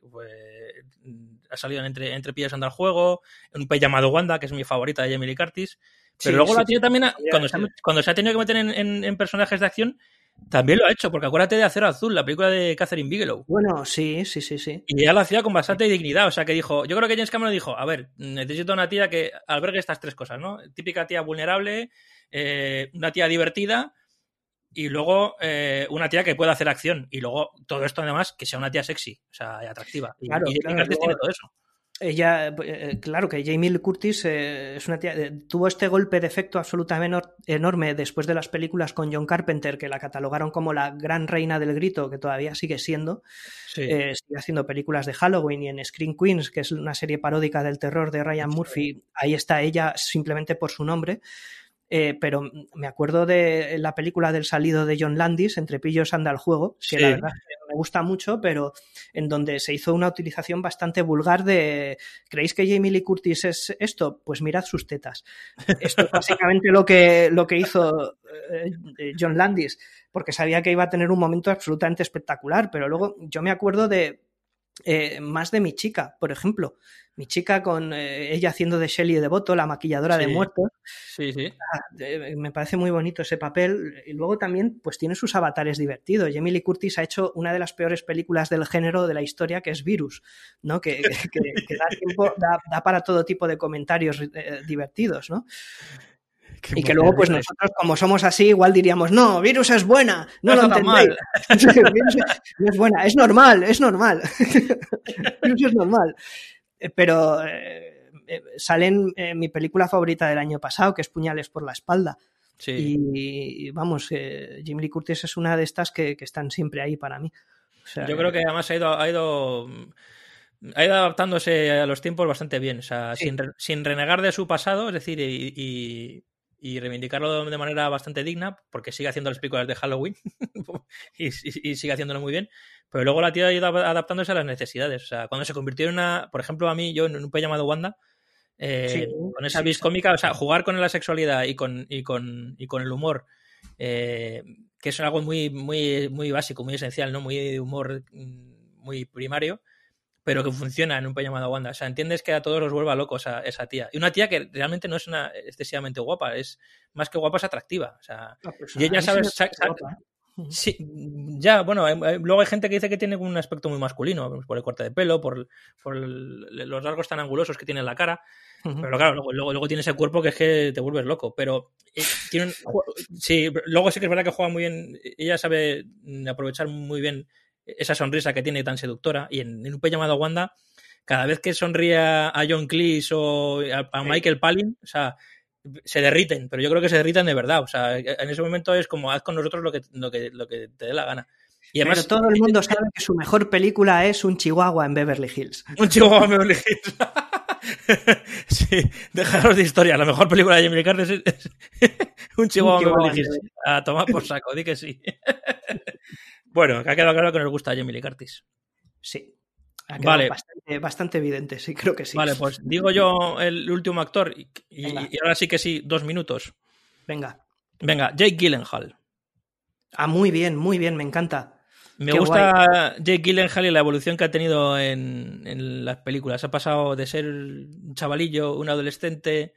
ha salido en Entre Pillas anda al juego, en un país llamado Wanda, que es mi favorita de Jamie Lee Curtis. Pero
Sí,
luego
sí,
la tía también,
sí.
cuando se ha tenido que meter en personajes de acción, también lo ha hecho, porque acuérdate de Acero Azul, la película de Catherine Bigelow.
Bueno, sí.
Y ella lo hacía con bastante dignidad, o sea que dijo, yo creo que James Cameron dijo, a ver, necesito una tía que albergue estas 3 cosas, ¿no? Típica tía vulnerable, una tía divertida y luego una tía que pueda hacer acción. Y luego todo esto además que sea una tía sexy, o sea, y atractiva.
Claro,
y Jamie Curtis tiene todo eso.
Ella, claro que Jamie Lee Curtis es una tía, tuvo este golpe de efecto absolutamente enorme después de las películas con John Carpenter, que la catalogaron como la gran reina del grito, que todavía sigue siendo.
Sí.
Sigue haciendo películas de Halloween y en Scream Queens, que es una serie paródica del terror de Ryan Murphy, ahí está ella simplemente por su nombre. Pero me acuerdo de la película del salido de John Landis, Entre Pillos anda al juego, que la verdad me gusta mucho, pero en donde se hizo una utilización bastante vulgar de ¿creéis que Jamie Lee Curtis es esto? Pues mirad sus tetas. Esto es básicamente lo que hizo John Landis, porque sabía que iba a tener un momento absolutamente espectacular, pero luego yo me acuerdo de más de Mi Chica, por ejemplo. Mi Chica con ella haciendo de Shelley Devoto, la maquilladora de muertos.
Sí.
Me parece muy bonito ese papel. Y luego también pues tiene sus avatares divertidos. Jamie Lee Curtis ha hecho una de las peores películas del género de la historia, que es Virus, ¿no? que da para todo tipo de comentarios divertidos, ¿no? Y que luego, pues nosotros, como somos así, igual diríamos, no, Virus es buena, no lo entendéis. Virus no es buena, es normal. Virus es normal. Pero salen mi película favorita del año pasado, que es Puñales por la espalda.
Sí.
Y vamos, Jamie Lee Curtis es una de estas que están siempre ahí para mí. O sea,
yo creo que además ha ido adaptándose a los tiempos bastante bien, o sea,
sí.
sin renegar de su pasado, es decir, y reivindicarlo de manera bastante digna, porque sigue haciendo las películas de Halloween y sigue haciéndolo muy bien, pero luego la tía ha ido adaptándose a las necesidades. O sea, cuando se convirtió en una, por ejemplo, a mí, yo en un país llamado Wanda, con esa vis cómica, o sea, jugar con la sexualidad y con el humor, que es algo muy, muy, muy básico, muy esencial, ¿no? Muy humor, muy primario, pero que funciona en un país llamado Wanda. O sea, entiendes que a todos los vuelva locos a esa tía. Y una tía que realmente no es una excesivamente guapa, es más que guapa, es atractiva. O sea, y ella sabe... Sí, ya, bueno, luego hay gente que dice que tiene un aspecto muy masculino, por el corte de pelo, por los rasgos tan angulosos que tiene en la cara. Pero claro, luego tiene ese cuerpo que es que te vuelves loco. Pero sí, luego sí que es verdad que juega muy bien. Ella sabe aprovechar muy bien esa sonrisa que tiene tan seductora. Y en Un pez llamado Wanda, cada vez que sonríe a John Cleese o a Michael Palin, o sea, se derriten. Pero yo creo que se derriten de verdad. O sea, en ese momento es como haz con nosotros lo que te dé la gana. Y además,
pero todo el mundo sabe que su mejor película es Un Chihuahua en Beverly Hills.
Un Chihuahua en Beverly Hills. Sí, dejaros de historia. La mejor película de Jamie Lee Curtis es Un Chihuahua en Beverly Hills. A tomar por saco, di que sí. Bueno, que ha quedado claro que nos gusta Jamie Lee Curtis.
Sí. Ha quedado
Vale.
bastante evidente, sí, creo que sí.
Vale, pues digo yo el último actor y ahora sí que sí, 2 minutos.
Venga,
Jake Gyllenhaal.
muy bien, me encanta.
Me
Qué
gusta
guay.
Jake Gyllenhaal y la evolución que ha tenido en las películas. Ha pasado de ser un chavalillo, un adolescente.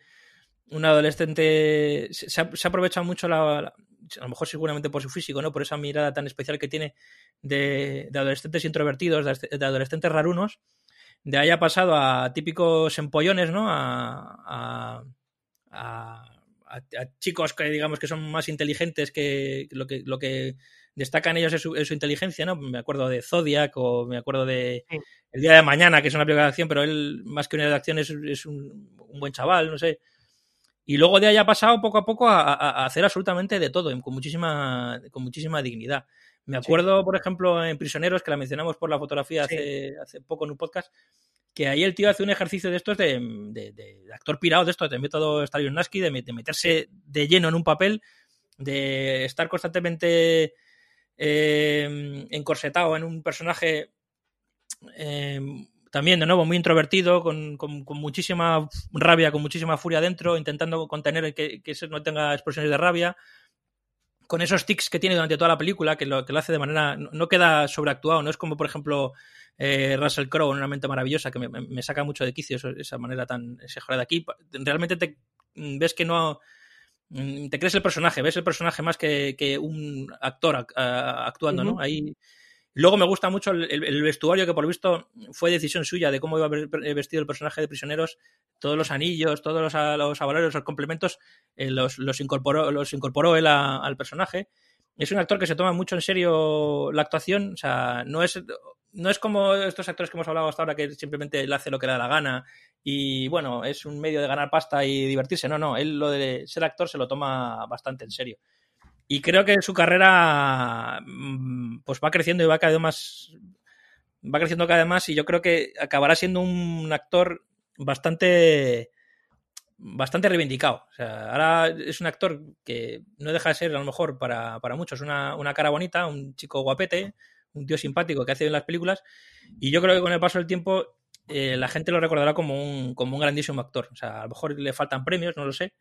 Se ha aprovechado mucho a lo mejor seguramente por su físico, ¿no? Por esa mirada tan especial que tiene de adolescentes introvertidos, de adolescentes rarunos. De ahí ha pasado a típicos empollones, ¿no? A chicos que digamos que son más inteligentes, que lo que destacan ellos es su inteligencia, ¿no? Me acuerdo de Zodiac o me acuerdo de El día de mañana, que es una película de acción, pero él más que una de acción es un buen chaval, no sé. Y luego de ahí ha pasado poco a poco a hacer absolutamente de todo, con muchísima dignidad. Me acuerdo, por ejemplo, en Prisioneros, que la mencionamos por la fotografía hace poco en un podcast, que ahí el tío hace un ejercicio de estos de actor pirado, de estos, de método Stanislavski, de meterse de lleno en un papel, de estar constantemente encorsetado en un personaje también, de nuevo, muy introvertido, con muchísima rabia, con muchísima furia dentro, intentando contener que no tenga explosiones de rabia, con esos tics que tiene durante toda la película, que lo hace de manera... No queda sobreactuado, no es como, por ejemplo, Russell Crowe en Una mente maravillosa, que me saca mucho de quicio esa manera tan exagerada. Aquí realmente ves que no... Te crees el personaje, ves el personaje más que un actor actuando, ¿no? Ahí... Luego me gusta mucho el vestuario, que por lo visto fue decisión suya de cómo iba vestido el personaje de Prisioneros. Todos los anillos, todos los avalones, los complementos, los incorporó él al personaje. Es un actor que se toma mucho en serio la actuación. O sea, no es como estos actores que hemos hablado hasta ahora, que simplemente él hace lo que le da la gana y, bueno, es un medio de ganar pasta y divertirse. No, él lo de ser actor se lo toma bastante en serio. Y creo que su carrera pues va creciendo y va creciendo cada vez más, y yo creo que acabará siendo un actor bastante reivindicado. O sea, ahora es un actor que no deja de ser, a lo mejor para muchos, una cara bonita, un chico guapete, un tío simpático que hace bien las películas, y yo creo que con el paso del tiempo la gente lo recordará como un grandísimo actor. O sea, a lo mejor le faltan premios, no lo sé,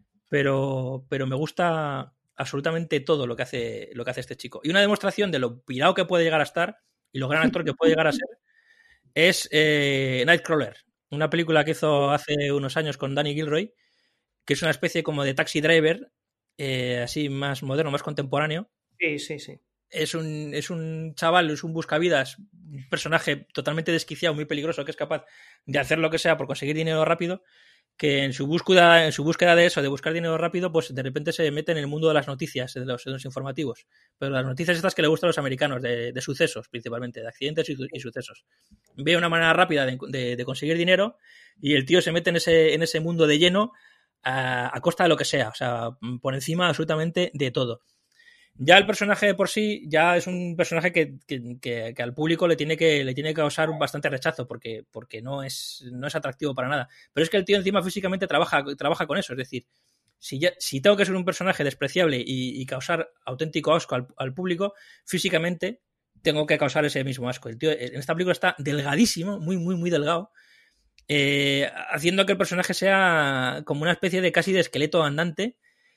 pero me gusta absolutamente todo lo que hace este chico. Y una demostración de lo pirado que puede llegar a estar y lo gran actor que puede llegar a ser es Nightcrawler, una película que hizo hace unos años con Danny Gilroy, que es una especie como de Taxi Driver, así más moderno, más contemporáneo.
Sí.
Es un chaval, es un buscavidas, un personaje totalmente desquiciado, muy peligroso, que es capaz de hacer lo que sea por conseguir dinero rápido, que en su búsqueda de eso, de buscar dinero rápido, pues de repente se mete en el mundo de las noticias, de los informativos. Pero las noticias estas que le gustan a los americanos, de sucesos principalmente, de accidentes y sucesos. Ve una manera rápida de conseguir dinero, y el tío se mete en ese mundo de lleno a costa de lo que sea, o sea, por encima absolutamente de todo. Ya el personaje de por sí ya es un personaje que al público le tiene que causar bastante rechazo, porque no es atractivo para nada. Pero es que el tío encima físicamente trabaja con eso. Es decir, si tengo que ser un personaje despreciable y causar auténtico asco al público, físicamente tengo que causar ese mismo asco. El tío en esta película está delgadísimo, muy, muy, muy delgado, haciendo que el personaje sea como una especie de casi de esqueleto andante,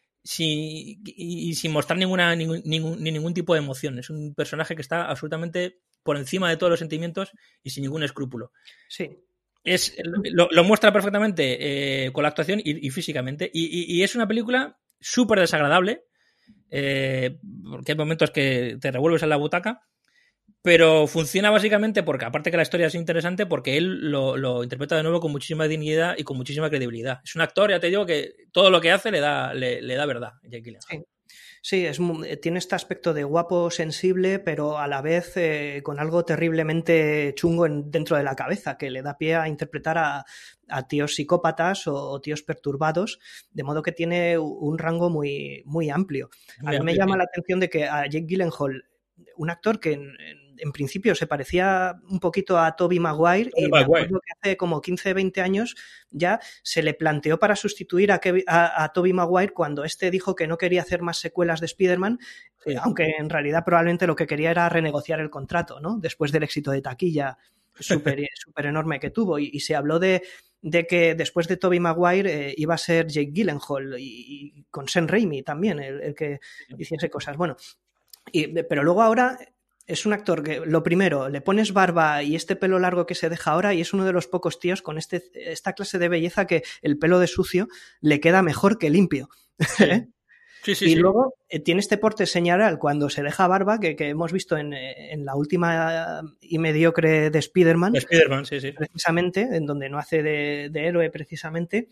sin mostrar ningún tipo de emoción. Es un personaje que está absolutamente por encima de todos los sentimientos y sin ningún escrúpulo.
Sí.
Lo muestra perfectamente con la actuación y físicamente. Y es una película súper desagradable, porque hay momentos que te revuelves en la butaca, pero funciona básicamente porque, aparte que la historia es interesante, porque él lo interpreta de nuevo con muchísima dignidad y con muchísima credibilidad. Es un actor, ya te digo, que todo lo que hace le da verdad, Jake Gyllenhaal.
Sí, tiene este aspecto de guapo, sensible, pero a la vez con algo terriblemente chungo dentro de la cabeza, que le da pie a interpretar a tíos psicópatas o tíos perturbados, de modo que tiene un rango muy, muy amplio. A mí me llama la atención de que a Jake Gyllenhaal, un actor que en principio se parecía un poquito a Tobey Maguire, y me acuerdo que hace como 15-20 años ya se le planteó para sustituir a Tobey Maguire cuando este dijo que no quería hacer más secuelas de Spider-Man, aunque en realidad probablemente lo que quería era renegociar el contrato, ¿no? Después del éxito de taquilla súper enorme que tuvo, y se habló de que después de Tobey Maguire iba a ser Jake Gyllenhaal, y con Sam Raimi también, el que hiciese cosas. Bueno, pero luego ahora es un actor que, lo primero, le pones barba y este pelo largo que se deja ahora, y es uno de los pocos tíos con esta clase de belleza que el pelo de sucio le queda mejor que limpio. Sí, luego tiene este porte señorial cuando se deja barba, que hemos visto en la última y mediocre de Spider-Man.
Sí.
Precisamente, en donde no hace de héroe precisamente,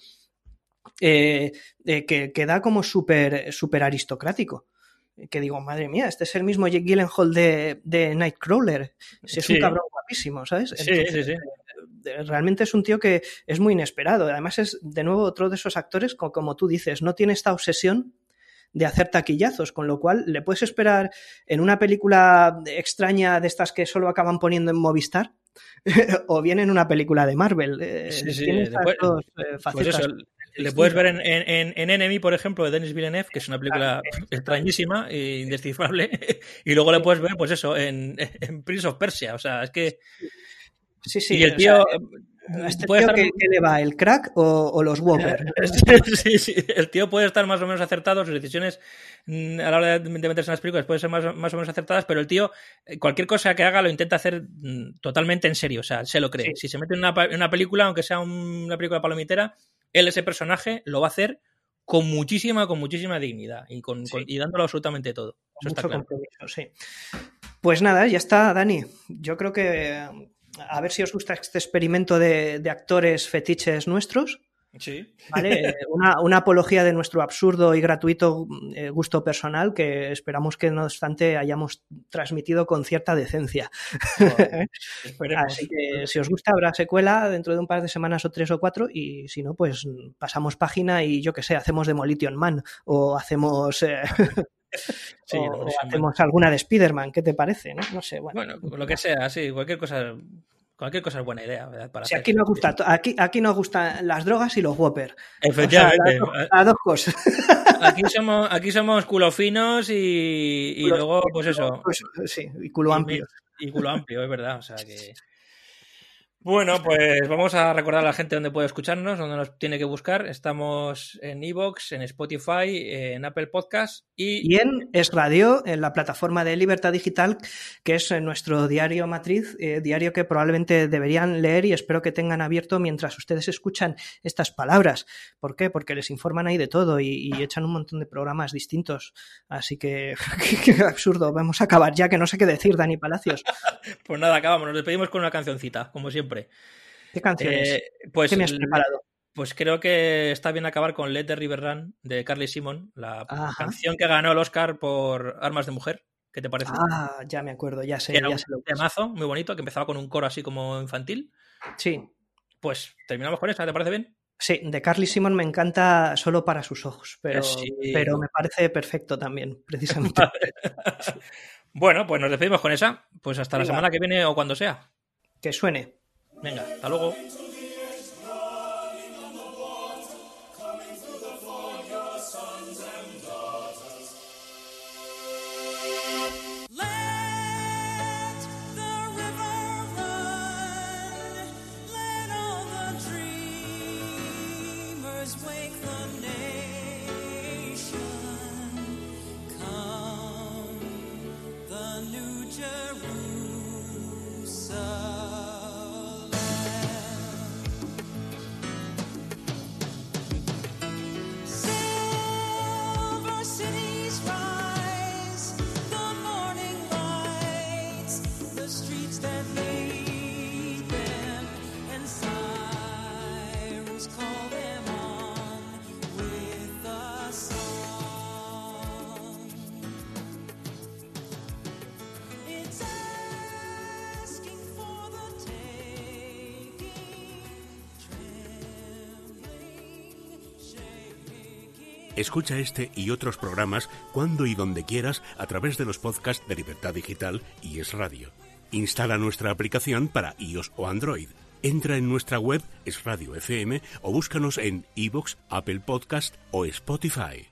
que da como súper aristocrático. Que digo, madre mía, este es el mismo Jake Gyllenhaal de Nightcrawler. Si es un cabrón guapísimo, ¿sabes? Entonces,
sí.
Realmente es un tío que es muy inesperado. Además es, de nuevo, otro de esos actores, como tú dices, no tiene esta obsesión de hacer taquillazos, con lo cual le puedes esperar en una película extraña de estas que solo acaban poniendo en Movistar, o bien en una película de Marvel. Tiene estas dos facetas.
Pues eso, le puedes ver en Enemy, por ejemplo, de Denis Villeneuve, que es una película extrañísima e indescifrable, y luego le puedes ver, pues eso, en Prince of Persia. O sea, es que...
Sí.
Y el tío...
¿Este tío que le va, el crack o los Whopper?
Sí. El tío puede estar más o menos acertado, sus decisiones a la hora de meterse en las películas pueden ser más o menos acertadas, pero el tío, cualquier cosa que haga lo intenta hacer totalmente en serio, o sea, se lo cree. Sí. Si se mete en una película, aunque sea una película palomitera, él, ese personaje, lo va a hacer con muchísima dignidad y dándolo absolutamente todo. Eso está claro.
Compromiso, sí. Pues nada, ya está, Dani. Yo creo que a ver si os gusta este experimento de actores fetiches nuestros.
Sí.
¿Vale? Una apología de nuestro absurdo y gratuito gusto personal, que esperamos que, no obstante, hayamos transmitido con cierta decencia. Así que si os gusta, habrá secuela dentro de un par de semanas, o 3 o 4, y si no, pues pasamos página y yo qué sé, hacemos Demolition Man o hacemos... hacemos alguna de Spider-Man, ¿qué te parece? No sé,
bueno, lo que sea, sí, cualquier cosa es buena idea, ¿verdad? Para
aquí nos gustan las drogas y los Whopper.
Efectivamente.
O sea, las dos cosas.
Aquí somos culofinos y luego, pues eso.
Sí, y culo amplio.
Y culo amplio, es verdad. O sea que... Bueno, pues vamos a recordar a la gente dónde puede escucharnos, dónde nos tiene que buscar. Estamos en iVoox, en Spotify, en Apple Podcasts y
en Es Radio, en la plataforma de Libertad Digital, que es nuestro diario matriz, diario que probablemente deberían leer y espero que tengan abierto mientras ustedes escuchan estas palabras. ¿Por qué? Porque les informan ahí de todo y echan un montón de programas distintos. Así que, qué absurdo. Vamos a acabar ya, que no sé qué decir, Dani Palacios.
Pues nada, acabamos. Nos despedimos con una cancioncita, como siempre.
¿Qué canciones?
Pues,
¿Qué me has preparado?
Pues creo que está bien acabar con Let the River Run de Carly Simon, la canción que ganó el Oscar por Armas de Mujer. ¿Qué te parece?
Ya me acuerdo, ya sé.
Era
ya
un
sé lo
temazo muy bonito que empezaba con un coro así como infantil.
Sí.
Pues terminamos con esa, ¿te parece bien?
Sí, de Carly Simon me encanta Solo para sus ojos, pero me parece perfecto también, precisamente.
Bueno, pues nos despedimos con esa. Pues hasta la semana que viene o cuando sea.
Que suene.
Venga, hasta luego.
Silver cities rise.
Escucha este y otros programas cuando y donde quieras a través de los podcasts de Libertad Digital y Es Radio. Instala nuestra aplicación para iOS o Android. Entra en nuestra web Es Radio FM o búscanos en iVoox, Apple Podcast o Spotify.